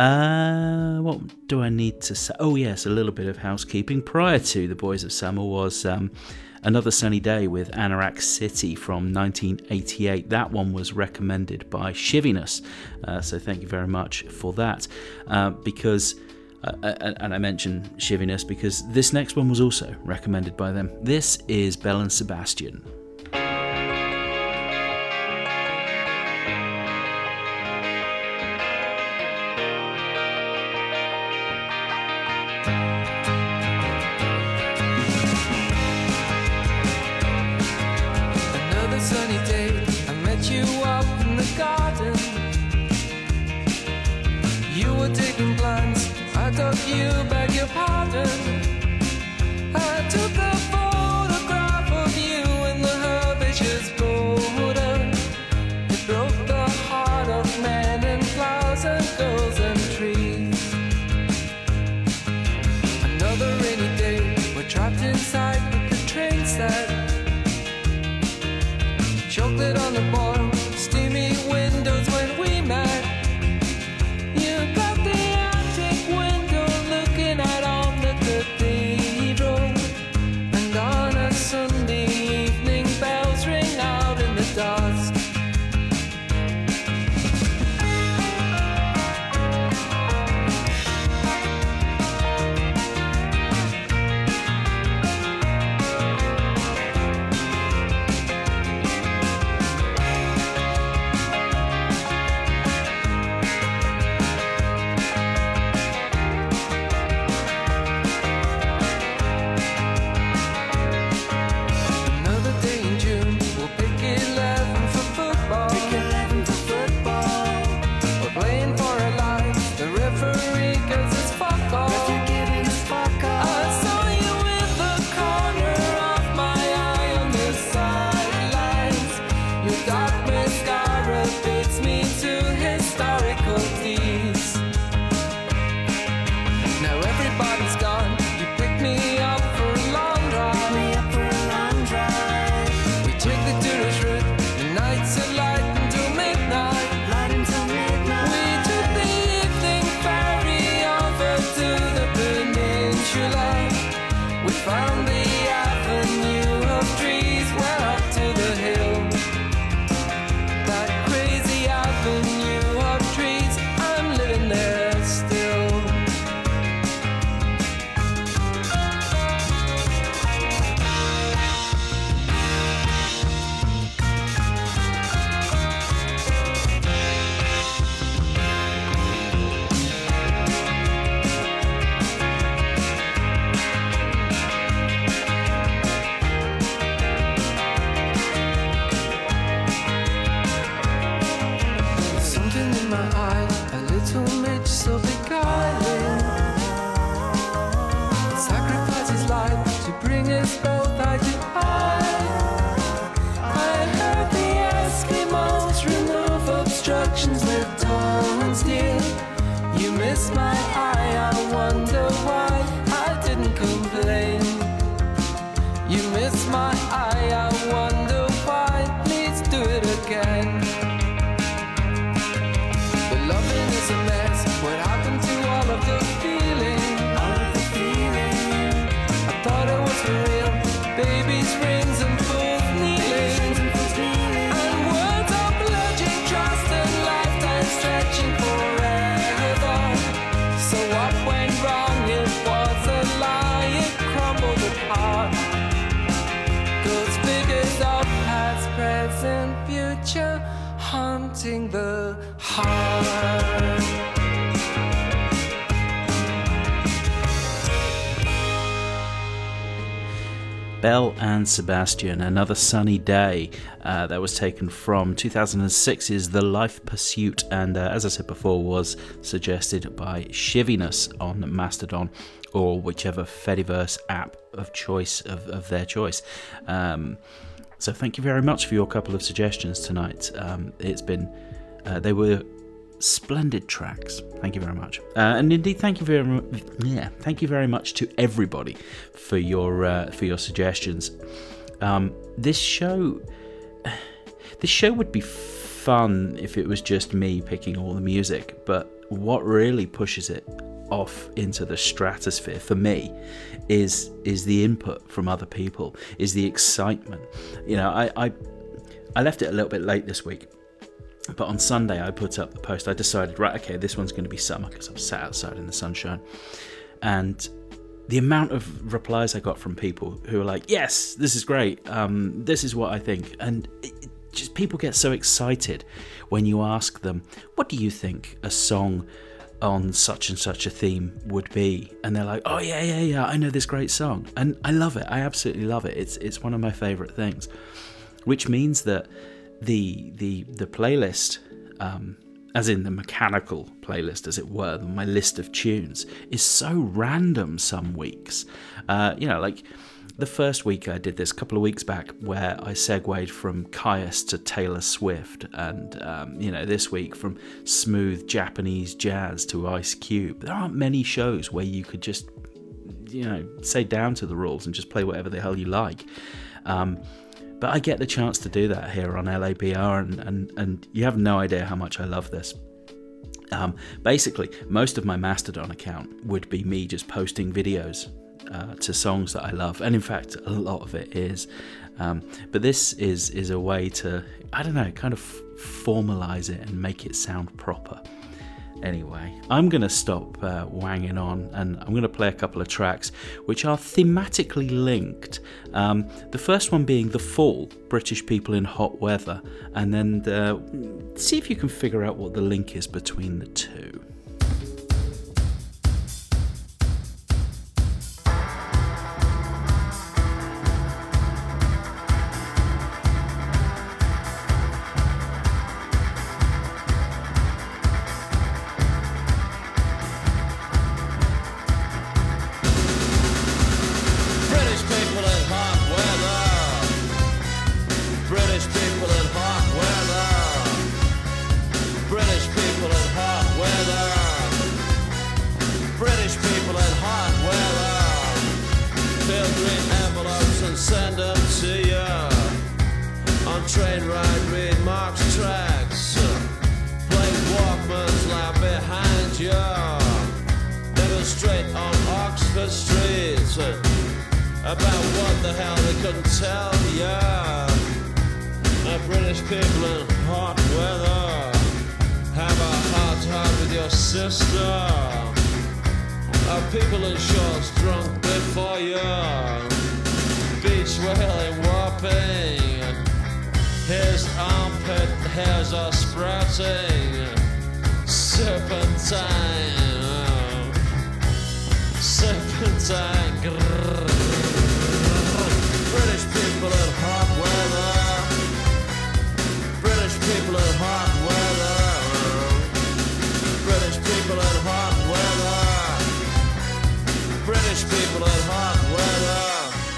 Uh, what do I need to say? Oh yes, a little bit of housekeeping. Prior to the Boys of Summer was um, Another Sunny Day with Anorak City from nineteen eighty-eight. That one was recommended by Shiviness, uh, so thank you very much for that. Uh, because, uh, and I mention Shiviness because this next one was also recommended by them. This is Belle and Sebastian. You beg your pardon. I took a photograph of you in the herbaceous border. It broke the heart of men and flowers and girls and trees. Another rainy day, we're trapped inside with the train set. Chocolate on the bottom, steamy windows when we met. You got the attic window looking out on the cathedral, and on a Sunday evening bells ring out in the dusk. bring us both eye to eye. I heard the Eskimos remove obstructions with tall and steel. You missed my eye, I wonder why I didn't complain. You missed my eye, I wonder why. Please do it again. The loving is a mess. What happened to all of the feeling? All of the feeling. I thought it was for real. Babies, rings, and fools kneeling. And words of pledging trust and lifetime stretching forever. So what went wrong? It was a lie. It crumbled apart. Goes figures of past, present, future, haunting the heart. Belle and Sebastian, Another Sunny Day. Uh, that was taken from two thousand six's The Life Pursuit, and uh, as I said before, was suggested by Shiviness on Mastodon, or whichever Fediverse app of choice of, of their choice. Um, so thank you very much for your couple of suggestions tonight. Um, it's been, uh, they were splendid tracks. Thank you very much, uh, and indeed, thank you very much. Yeah, thank you very much to everybody for your uh, for your suggestions. Um, this show, this show would be fun if it was just me picking all the music, but what really pushes it off into the stratosphere for me is is the input from other people, is the excitement. You know, I I, I left it a little bit late this week. But on Sunday, I put up the post. I decided, right, okay, this one's going to be summer because I was sat outside in the sunshine. And the amount of replies I got from people who were like, yes, this is great. Um, this is what I think. And it, it just people get so excited when you ask them, what do you think a song on such and such a theme would be? And they're like, oh, yeah, yeah, yeah, I know this great song. And I love it. I absolutely love it. It's it's one of my favourite things, which means that the the the playlist, um, as in the mechanical playlist, as it were, my list of tunes, is so random some weeks. Uh, you know, like the first week I did this a couple of weeks back, where I segued from Caius to Taylor Swift, and um, you know, this week from smooth Japanese jazz to Ice Cube. There aren't many shows where you could just, you know, say down to the rules and just play whatever the hell you like. Um, But I get the chance to do that here on L A B R, and, and, and you have no idea how much I love this. Um, basically, most of my Mastodon account would be me just posting videos uh, to songs that I love, and in fact, a lot of it is. Um, but this is, is a way to, I don't know, kind of formalise it and make it sound proper. Anyway, I'm going to stop uh, wanging on, and I'm going to play a couple of tracks which are thematically linked. Um, the first one being The Fall, British People in Hot Weather, and then uh, see if you can figure out what the link is between the two. About what the hell they couldn't tell ya. The British people in hot weather have a heart to heart with your sister. Our people in shorts drunk before you. Beach whaling whopping. His armpit hairs are sprouting. Serpentine. Serpentine. Grrr. British people in hot weather. British people in hot weather. British people in hot weather. British people in hot weather.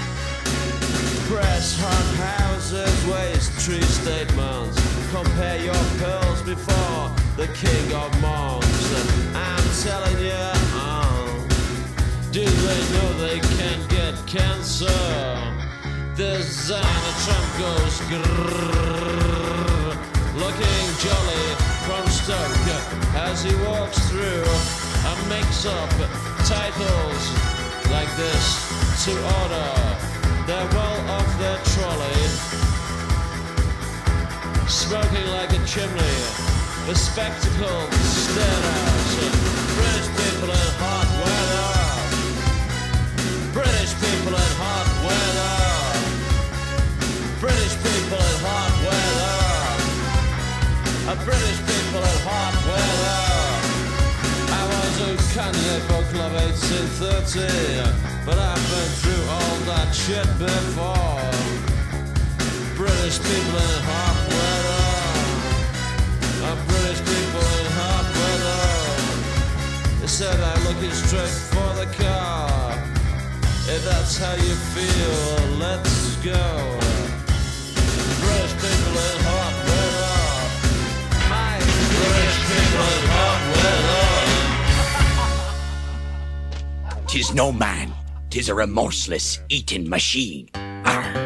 Price hot houses, waste tree statements. Compare your pills before the king of monks. I'm telling you, uh, do they know they can get cancer? Designer Trump goes grrrr, looking jolly from Stoke as he walks through and makes up titles like this to order. They're well off their trolley, smoking like a chimney, the spectacle stared at. British people in hot weather, British people in hot weather, British people in hot weather, a British people in hot weather. I was a candidate for Club eighteen thirty, but I've been through all that shit before. British people in hot weather, a British people in hot weather. They said I'm looking straight for the car. If that's how you feel, let's go. British people in hot weather, my British people in hot weather. Tis no man, tis a remorseless eating machine. Arr.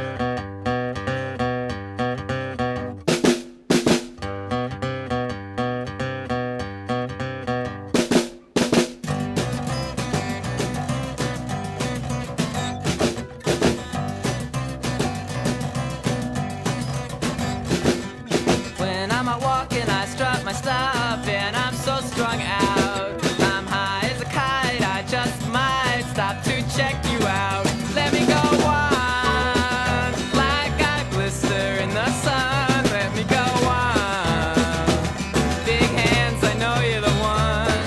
When I'm out walking, I strut my stuff, and I'm so strung out. I'm high as a kite, I just might stop to check you out. Let me go on, like I blister in the sun. Let me go on. Big hands, I know you're the one.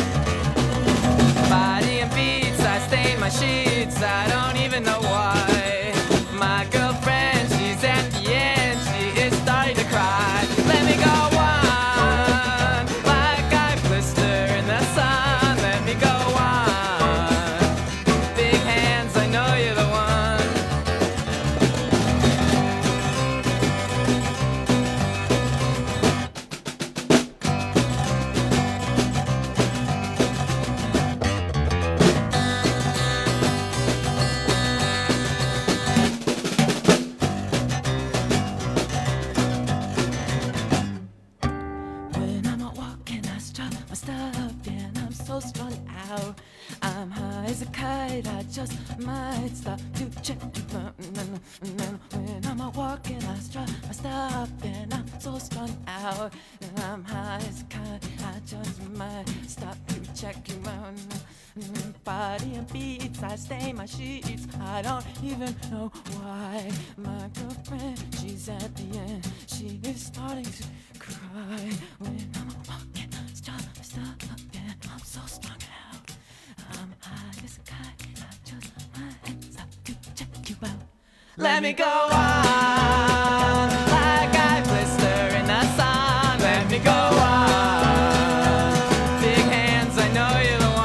Body and beats, I stain my sheets, I don't even know why. My girlfriend, she's at the end, she is starting to cry. Let me go on, like I blister in the sun. Let me go on. Big hands, I know you're the one. When I'm out walking, I strut my stuff, and I'm so strung out. I'm high as a kite, I just might stop to check you out. When I'm out walking, I strut my stuff, and I'm so strung out. And I'm high as a kite, I just might stop to check you out. Body and beats, I stain my sheets, I don't even know why. My girlfriend, she's at the end, she is starting to cry. When I'm walking, stop, stop, and I'm so strung out. I'm high as a kite, I just might stop to check you out. Let me go on, like I blister in the sun. Let me go on. Big hands, I know you're the one.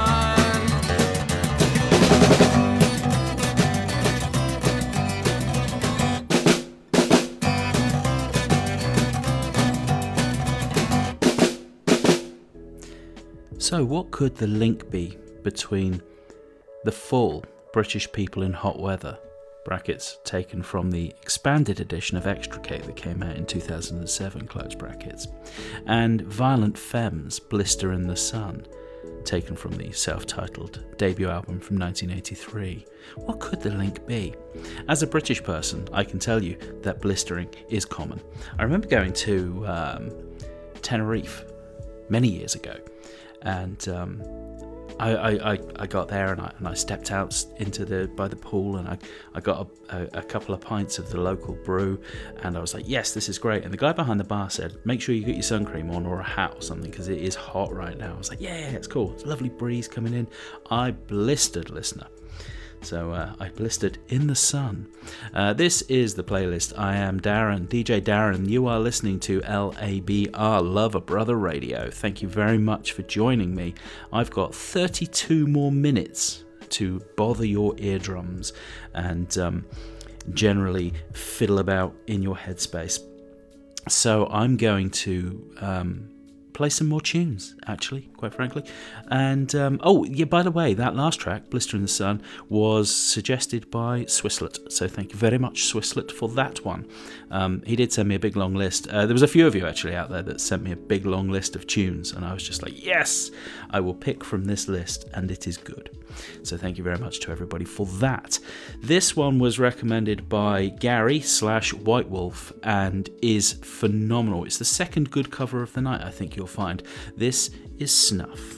So, what could the link be between the full British People in Hot Weather, brackets taken from the expanded edition of Extricate that came out in two thousand seven, close brackets, and Violent Femmes, Blister in the Sun, taken from the self-titled debut album from nineteen eighty-three? What could the link be? As a British person, I can tell you that blistering is common. I remember going to um, Tenerife many years ago, and um, I, I, I got there and I, and I stepped out into the by the pool, and I, I got a, a, a couple of pints of the local brew, and I was like, yes, this is great. And the guy behind the bar said, make sure you get your sun cream on or a hat or something, because it is hot right now. I was like, yeah, yeah, it's cool. It's a lovely breeze coming in. I blistered, listener. So uh, I blistered in the sun. Uh, this is the playlist. I am Darren, D J Darren. You are listening to L A B R, Love a Brother Radio. Thank you very much for joining me. I've got thirty-two more minutes to bother your eardrums. And um, generally fiddle about in your headspace. So I'm going to um, play some more tunes, actually, quite frankly. And, um, oh, yeah, by the way, that last track, Blister in the Sun, was suggested by Swisslet. So thank you very much, Swisslet, for that one. Um, he did send me a big long list. Uh, there was a few of you, actually, out there that sent me a big long list of tunes. And I was just like, yes, I will pick from this list, and it is good. So thank you very much to everybody for that. This one was recommended by Gary slash White Wolf and is phenomenal. It's the second good cover of the night, I think you'll find. This is Snuff.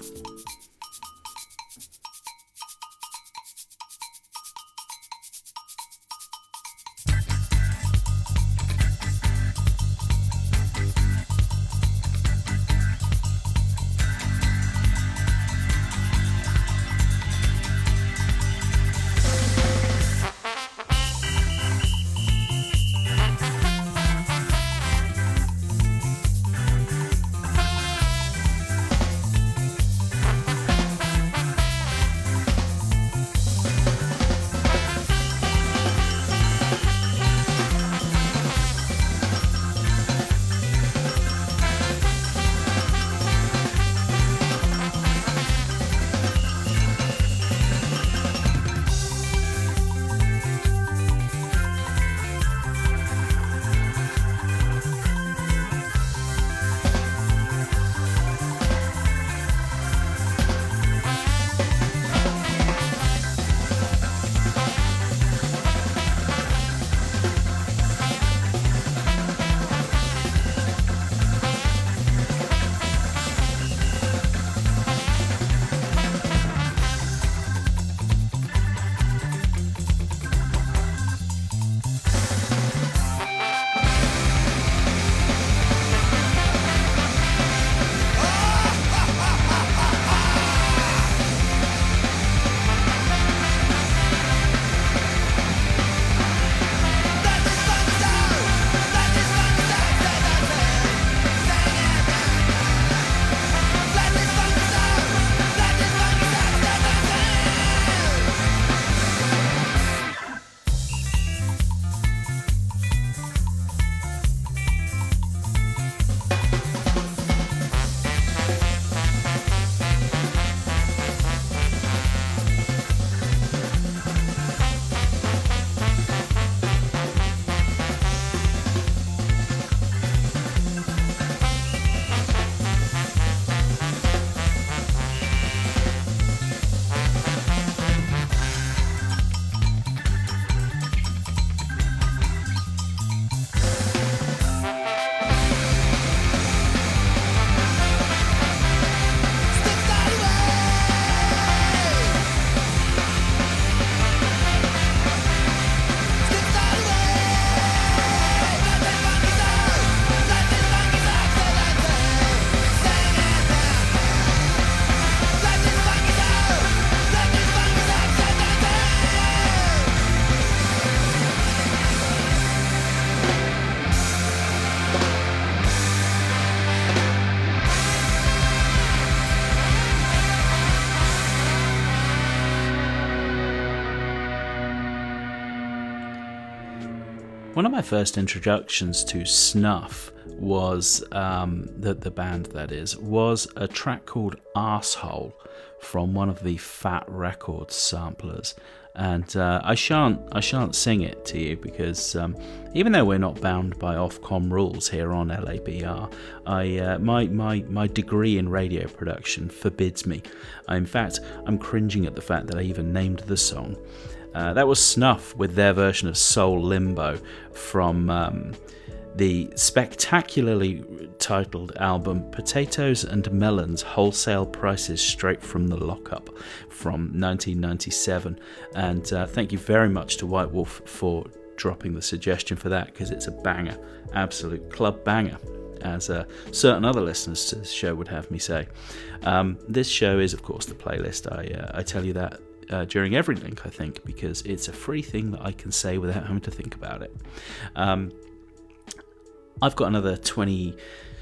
One of my first introductions to Snuff was, um, the, the band that is, was a track called Arsehole from one of the Fat Records samplers. And uh, I shan't I shan't sing it to you because um, even though we're not bound by Ofcom rules here on L A B R, I uh, my, my my degree in radio production forbids me. In fact, I'm cringing at the fact that I even named the song. Uh, that was Snuff with their version of Soul Limbo from um, the spectacularly titled album Potatoes and Melons Wholesale Prices Straight from the Lockup from nineteen ninety-seven. And uh, thank you very much to White Wolf for dropping the suggestion for that, because it's a banger, absolute club banger, as uh, certain other listeners to this show would have me say. Um, this show is, of course, the playlist. I, uh, I tell you that Uh, during every link, I think, because it's a free thing that I can say without having to think about it. Um, I've got another twenty,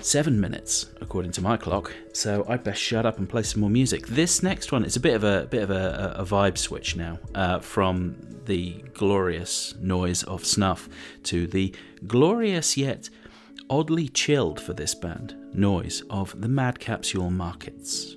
Seven minutes, according to my clock, so I'd best shut up and play some more music. This next one is a bit of a bit of a, a vibe switch now, uh, from the glorious noise of snuff to the glorious yet oddly chilled for this band noise of the Mad Capsule Markets.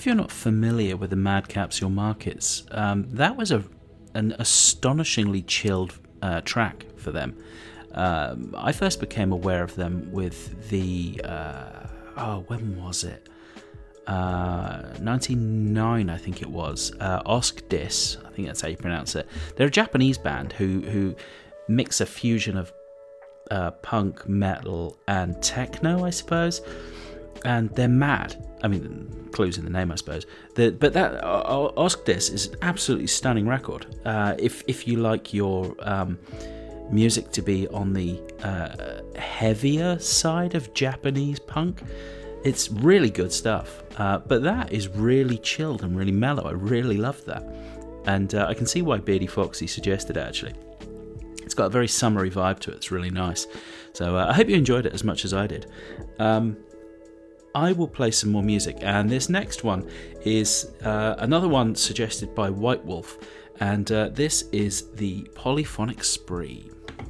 if you're not familiar with the Mad Capsule Markets, um, that was a an astonishingly chilled uh, track for them. Um, I first became aware of them with the uh, oh, when was it? Uh, ninety-nine, I think it was. Uh, Osk Dis, I think that's how you pronounce it. They're a Japanese band who who mix a fusion of uh, punk, metal, and techno, I suppose. And they're mad. I mean, clues in the name, I suppose. The, but that uh, Osk Dis is an absolutely stunning record. Uh, if if you like your um, music to be on the uh, heavier side of Japanese punk, it's really good stuff. Uh, but that is really chilled and really mellow. I really loved that. And uh, I can see why Beardy Foxy suggested it, actually. It's got a very summery vibe to it. It's really nice. So uh, I hope you enjoyed it as much as I did. Um, I will play some more music. And this next one is uh, another one suggested by White Wolf. And uh, this is the Polyphonic Spree.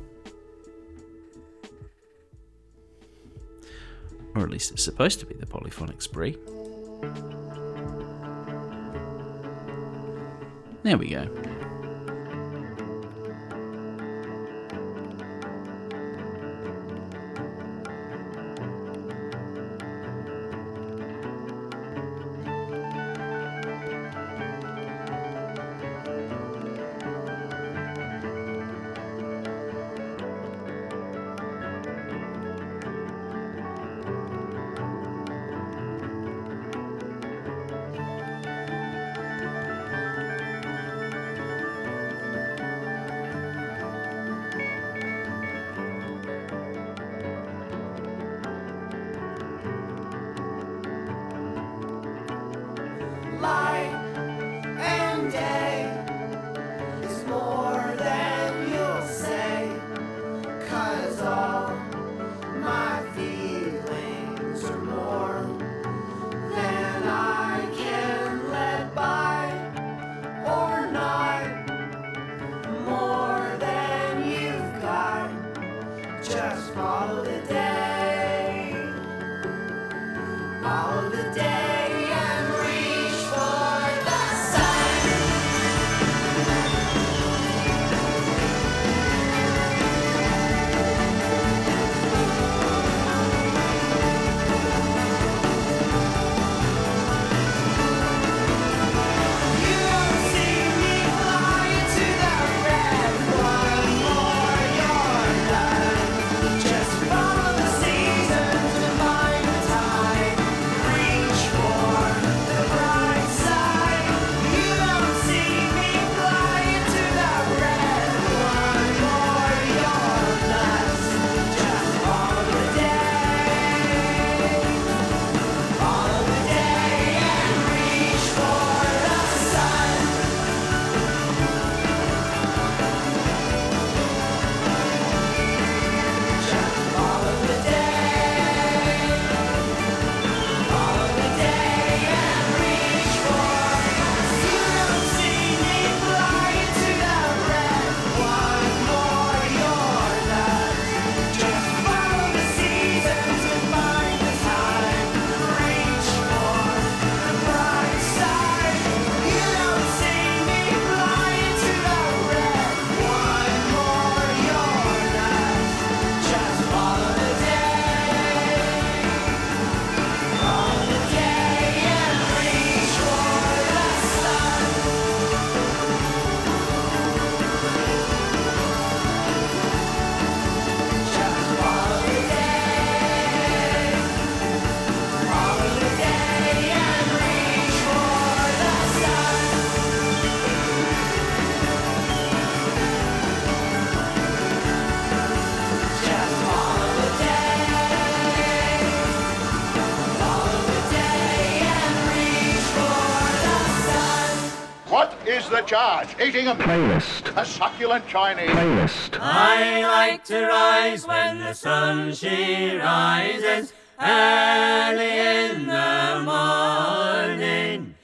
Or at least it's supposed to be the Polyphonic Spree. There we go. Light and day is more than you'll say, 'cause all my feelings are more than I can let by or not, more than you've got. Just follow the day, follow the day. is the charge? Eating a Playlist. A succulent Chinese. Playlist. I like to rise when the sun she rises early in the morning.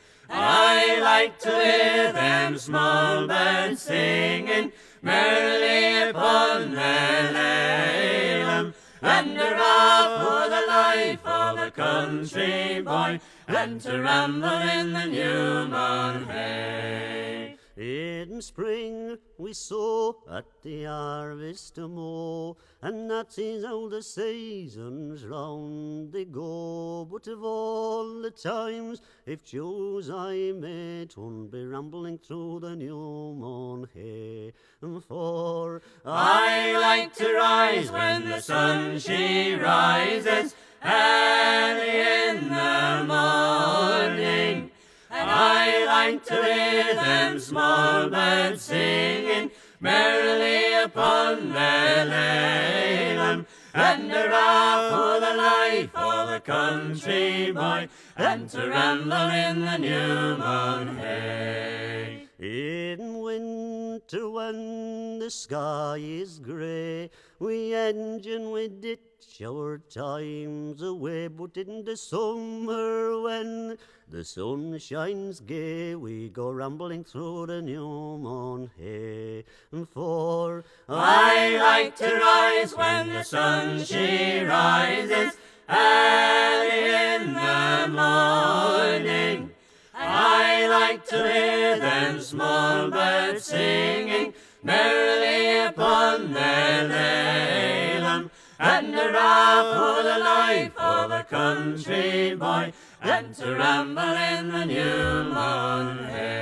I like to hear them small birds singing merrily upon their lalum, and off for the light. life of a country boy, and to ramble in the new mown hay. In spring we sow at the harvest mow, and that is how the seasons round they go. But of all the times, if choose I may, 'twould be rambling through the new mown hay. For I like to rise when the sun she rises early in the morning, and I like to hear them small birds singing merrily upon their lalem, and hurrah for the life of a country boy, and to ramble in the new mown hay. in winter when the sky is grey, we engine we ditch our times away. But in the summer when the sun shines gay, we go rambling through the new mown hay. For I like to rise when the sun she rises early in the morning. I like to hear them small birds singing merrily upon their lalem, and hurrah for the life of a country boy, and to ramble in the new mown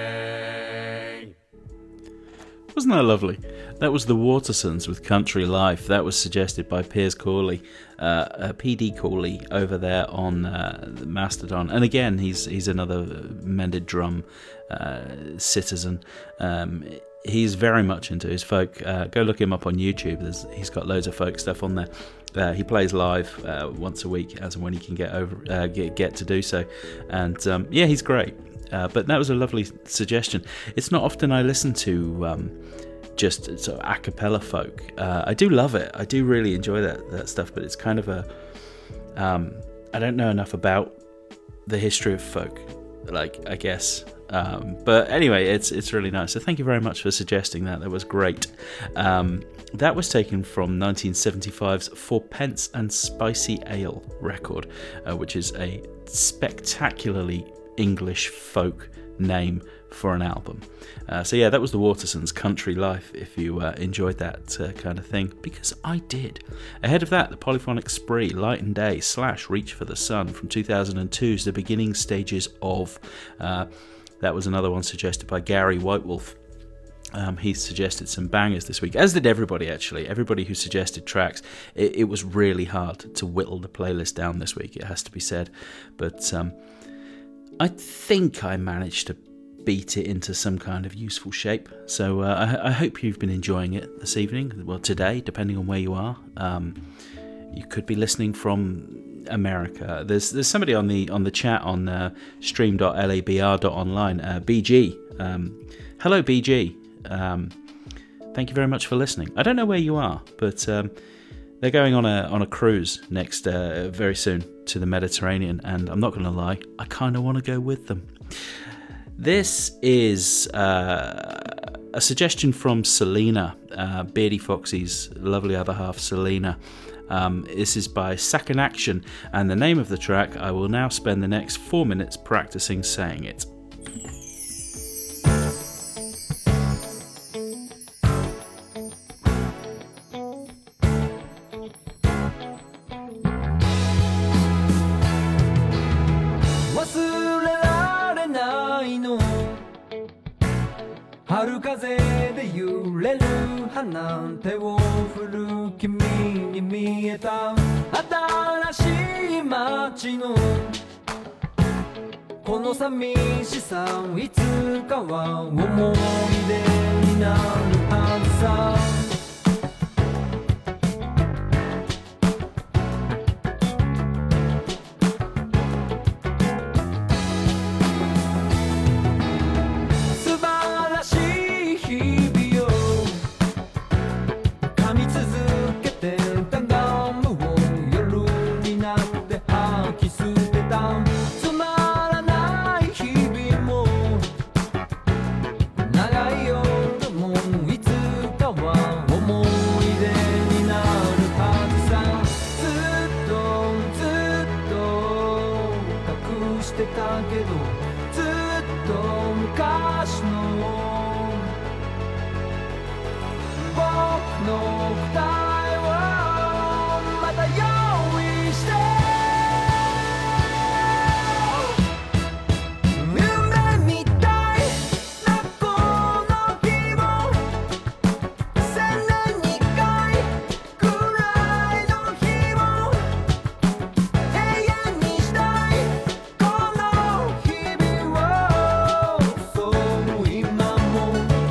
hay. Wasn't that lovely? That was the Watersons with Country Life. That was suggested by Piers Corley, uh, uh, P D Corley over there on uh, Mastodon. And again, he's he's another mended drum uh, citizen. Um, he's very much into his folk. Uh, go look him up on YouTube. There's, he's got loads of folk stuff on there. Uh, he plays live uh, once a week, as and when he can get over uh, get, get to do so. And um, yeah, he's great. Uh, but that was a lovely suggestion. It's not often I listen to um, just sort of a cappella folk. Uh, I do love it. I do really enjoy that that stuff. But it's kind of a um, I don't know enough about the history of folk, like I guess. Um, but anyway, it's it's really nice. So thank you very much for suggesting that. That was great. Um, that was taken from nineteen seventy-five's Four Pence and Spicy Ale record, uh, which is a spectacularly English folk name for an album. Uh, so yeah, that was the Watersons, Country Life, if you uh, enjoyed that uh, kind of thing, because I did. Ahead of that, the Polyphonic Spree, Light and Day slash Reach for the Sun from two thousand two's The Beginning Stages of. Uh, that was another one suggested by Gary Whitewolf. Um, he suggested some bangers this week, as did everybody actually. Everybody who suggested tracks. It, it was really hard to whittle the playlist down this week, it has to be said. But um, I think I managed to beat it into some kind of useful shape. So uh, I, I hope you've been enjoying it this evening, well today, depending on where you are. Um, you could be listening from America. There's there's somebody on the on the chat on uh, stream dot labr dot online. Uh, B G. Um, hello B G. Um, thank you very much for listening. I don't know where you are, but um, they're going on a on a cruise next uh, very soon to the Mediterranean, and I'm not going to lie, I kind of want to go with them. This is uh, a suggestion from Selena, uh, Beardy Foxy's lovely other half, Selena. Um, this is by Second Action, and the name of the track, I will now spend the next four minutes practicing saying it. 寂しさいつかは思い出になるはずさ素晴らしい日々を噛み続けてたガムを夜になって吐き捨てた長い夜もいつかはだけどずっと昔の僕の答えをまた用意して夢みたいなこの日も千年に一回くらいの日も永遠にしたいこの日々をそう今も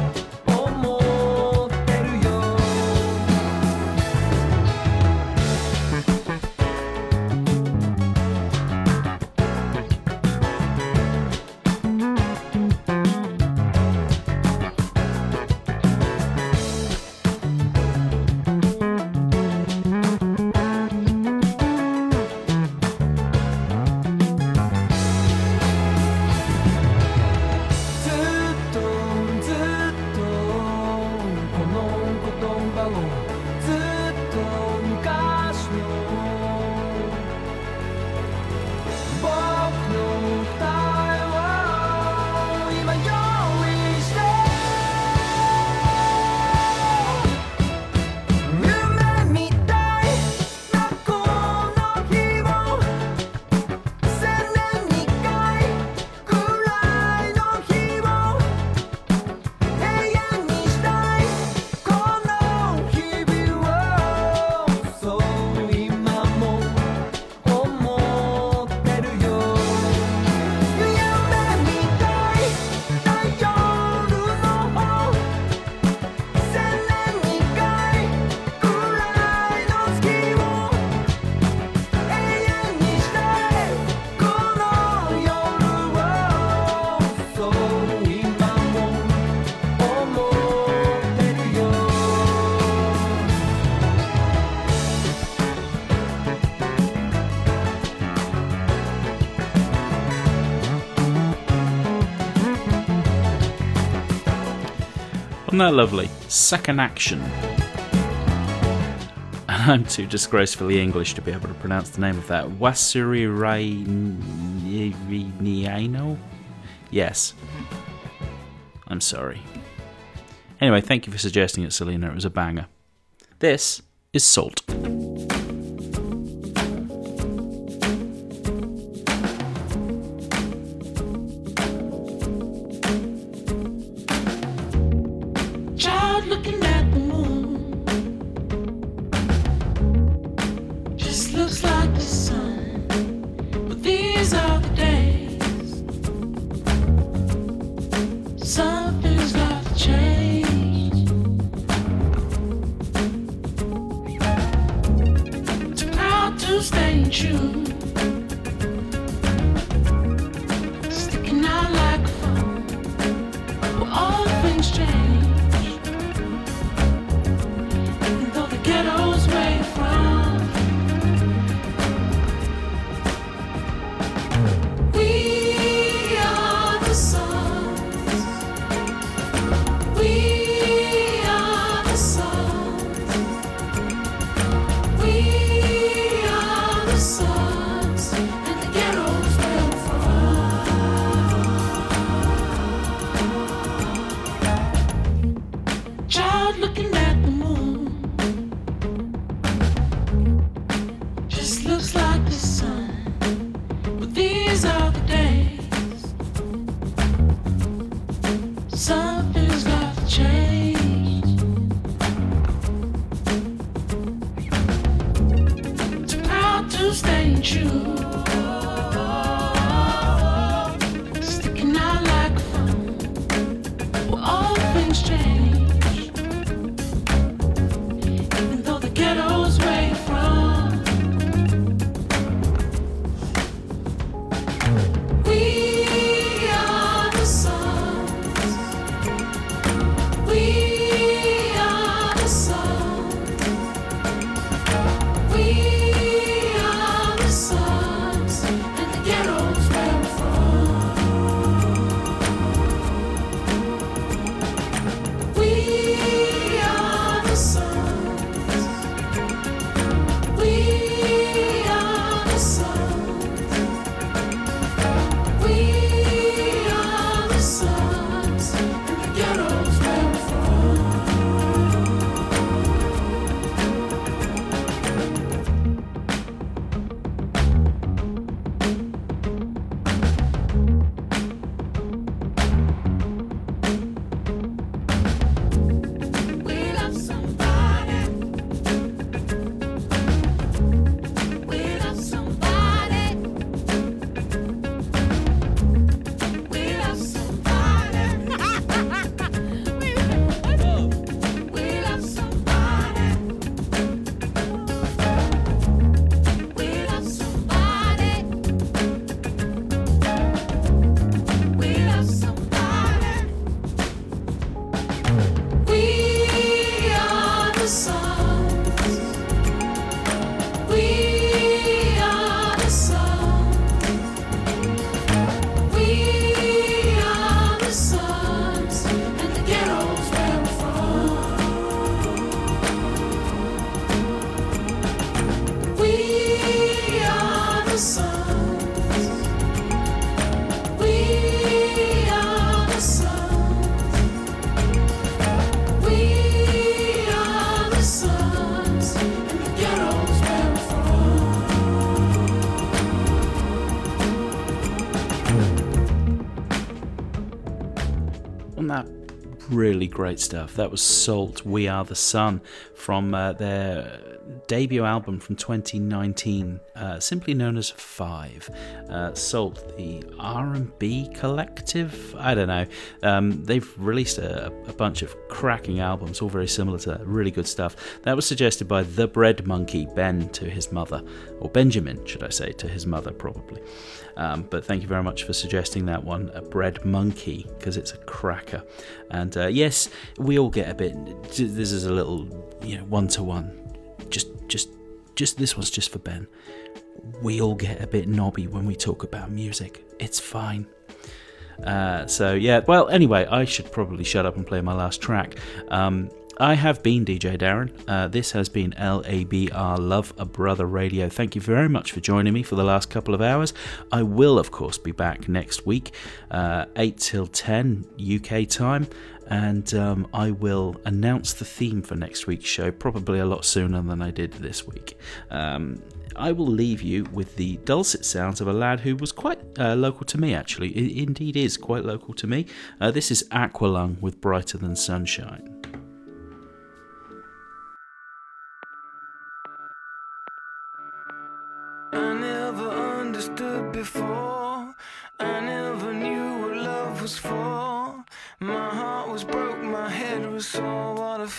思ってるよずっとずっとこの言葉をずっと昔の僕の答えを今用意して夢みたいなこの日も千年に一回くらいの日も永遠にしたいこの日々をそう今も思ってるよ夢みたいな夜の千年に一回くらいの月を永遠にしたいこの夜をそう今も思ってるよ Wasn't that lovely? Second action. And I'm too disgracefully English to be able to pronounce the name of that. Wasiri Rainiano? Yes. I'm sorry. Anyway, thank you for suggesting it, Selena. It was a banger. This is Salt. Child looking at the moon just looks like the sun, but these are the days. Something's got to change. Too proud to stay true, sticking out like a phone. Well, all things change. Though the ghetto's where you're from, we are the sons. We are the sons. We are the sons, and the ghetto's where we're from. Child looking at the moon just looks like the sun, but these are the days. Something's got to change. Too proud to stay true, sticking out like a phone. Well, all things change, even though the ghetto's where you're from. We are the sons. We are the sons. We are the sons. the sons. We are the sons. We are the sons. And the ghetto's where we're from. On that really great stuff. That was Salt, We Are the Sun, from uh, their debut album from twenty nineteen, uh, simply known as Five. Uh, Salt, the R and B collective? I don't know. Um, they've released a, a bunch of cracking albums, all very similar to that. Really good stuff. That was suggested by The Bread Monkey, Ben to his mother, or Benjamin, should I say, to his mother, probably. Um, but thank you very much for suggesting that one, a Bread Monkey, because it's a cracker. And uh, yes, we all get a bit. This is a little, you know, one to one. Just, just, just. This one's just for Ben. We all get a bit knobby when we talk about music. It's fine. Uh, so yeah. Well, anyway, I should probably shut up and play my last track. Um, I have been D J Darren. Uh, this has been L A B R Love a Brother Radio. Thank you very much for joining me for the last couple of hours. I will, of course, be back next week, uh, eight till ten U K time, and um, I will announce the theme for next week's show probably a lot sooner than I did this week. Um, I will leave you with the dulcet sounds of a lad who was quite uh, local to me, actually. I- indeed is quite local to me. Uh, this is Aqualung with Brighter Than Sunshine. I never understood before. I never knew what love was for. My heart was broke, my head was sore. What a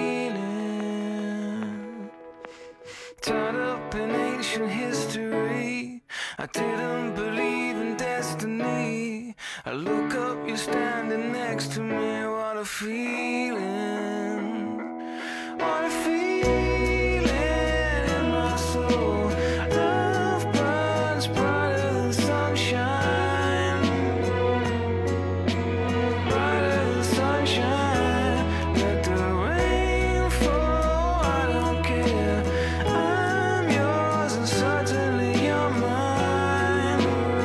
feeling. Tied up in ancient history. I didn't believe in destiny. I look up, you're standing next to me. What a feeling. What a feeling in my soul. Love burns brighter than sunshine. Brighter than sunshine. Let the rain fall, I don't care. I'm yours and certainly you're mine.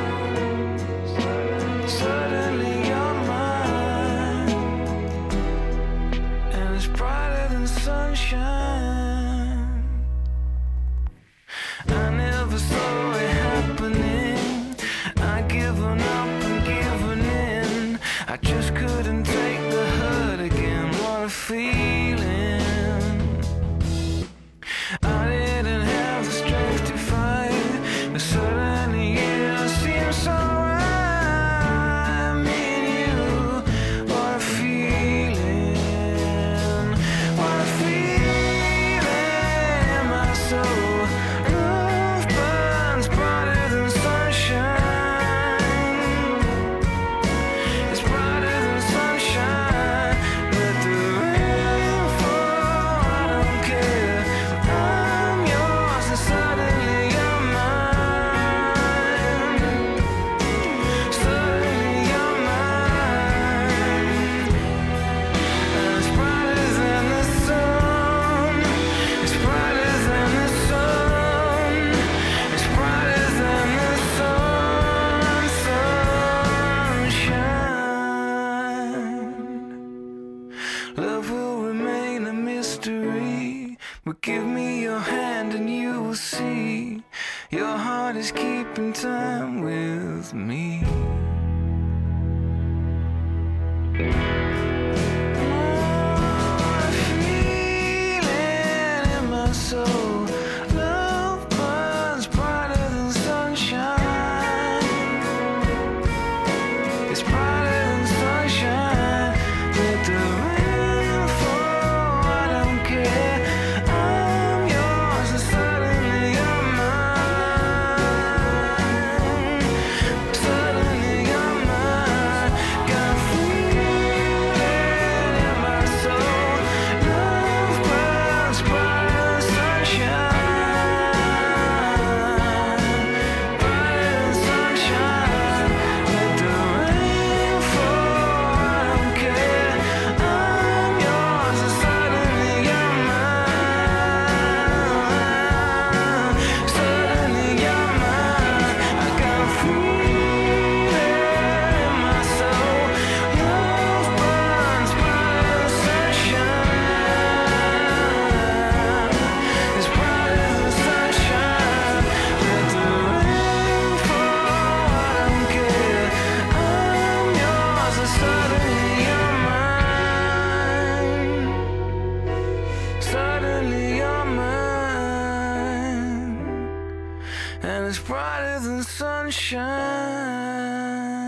Certainly you're mine. And it's brighter than sunshine. I never saw it happening. I given up and given in. I just couldn't take the hurt again. What a feeling. I didn't have the strength to fight. But suddenly it seems so right. Me and you. What a feeling. What a feeling in my soul. Love burns brighter than sunshine. It's brighter than sunshine. Let the rain fall, I don't care. I'm yours and suddenly you're mine. Suddenly you're mine. And it's brighter than the sun. It's brighter than the sun. It's brighter than the sun. Sunshine. Love will remain a mystery. But give me your hand and you will see. Your heart is keeping time with me. Feeling in my soul. Love burns brighter than sunshine. It's brighter than sunshine. Let the rain fall, I don't care. I'm yours and suddenly you're mine. Suddenly and it's brighter than sunshine.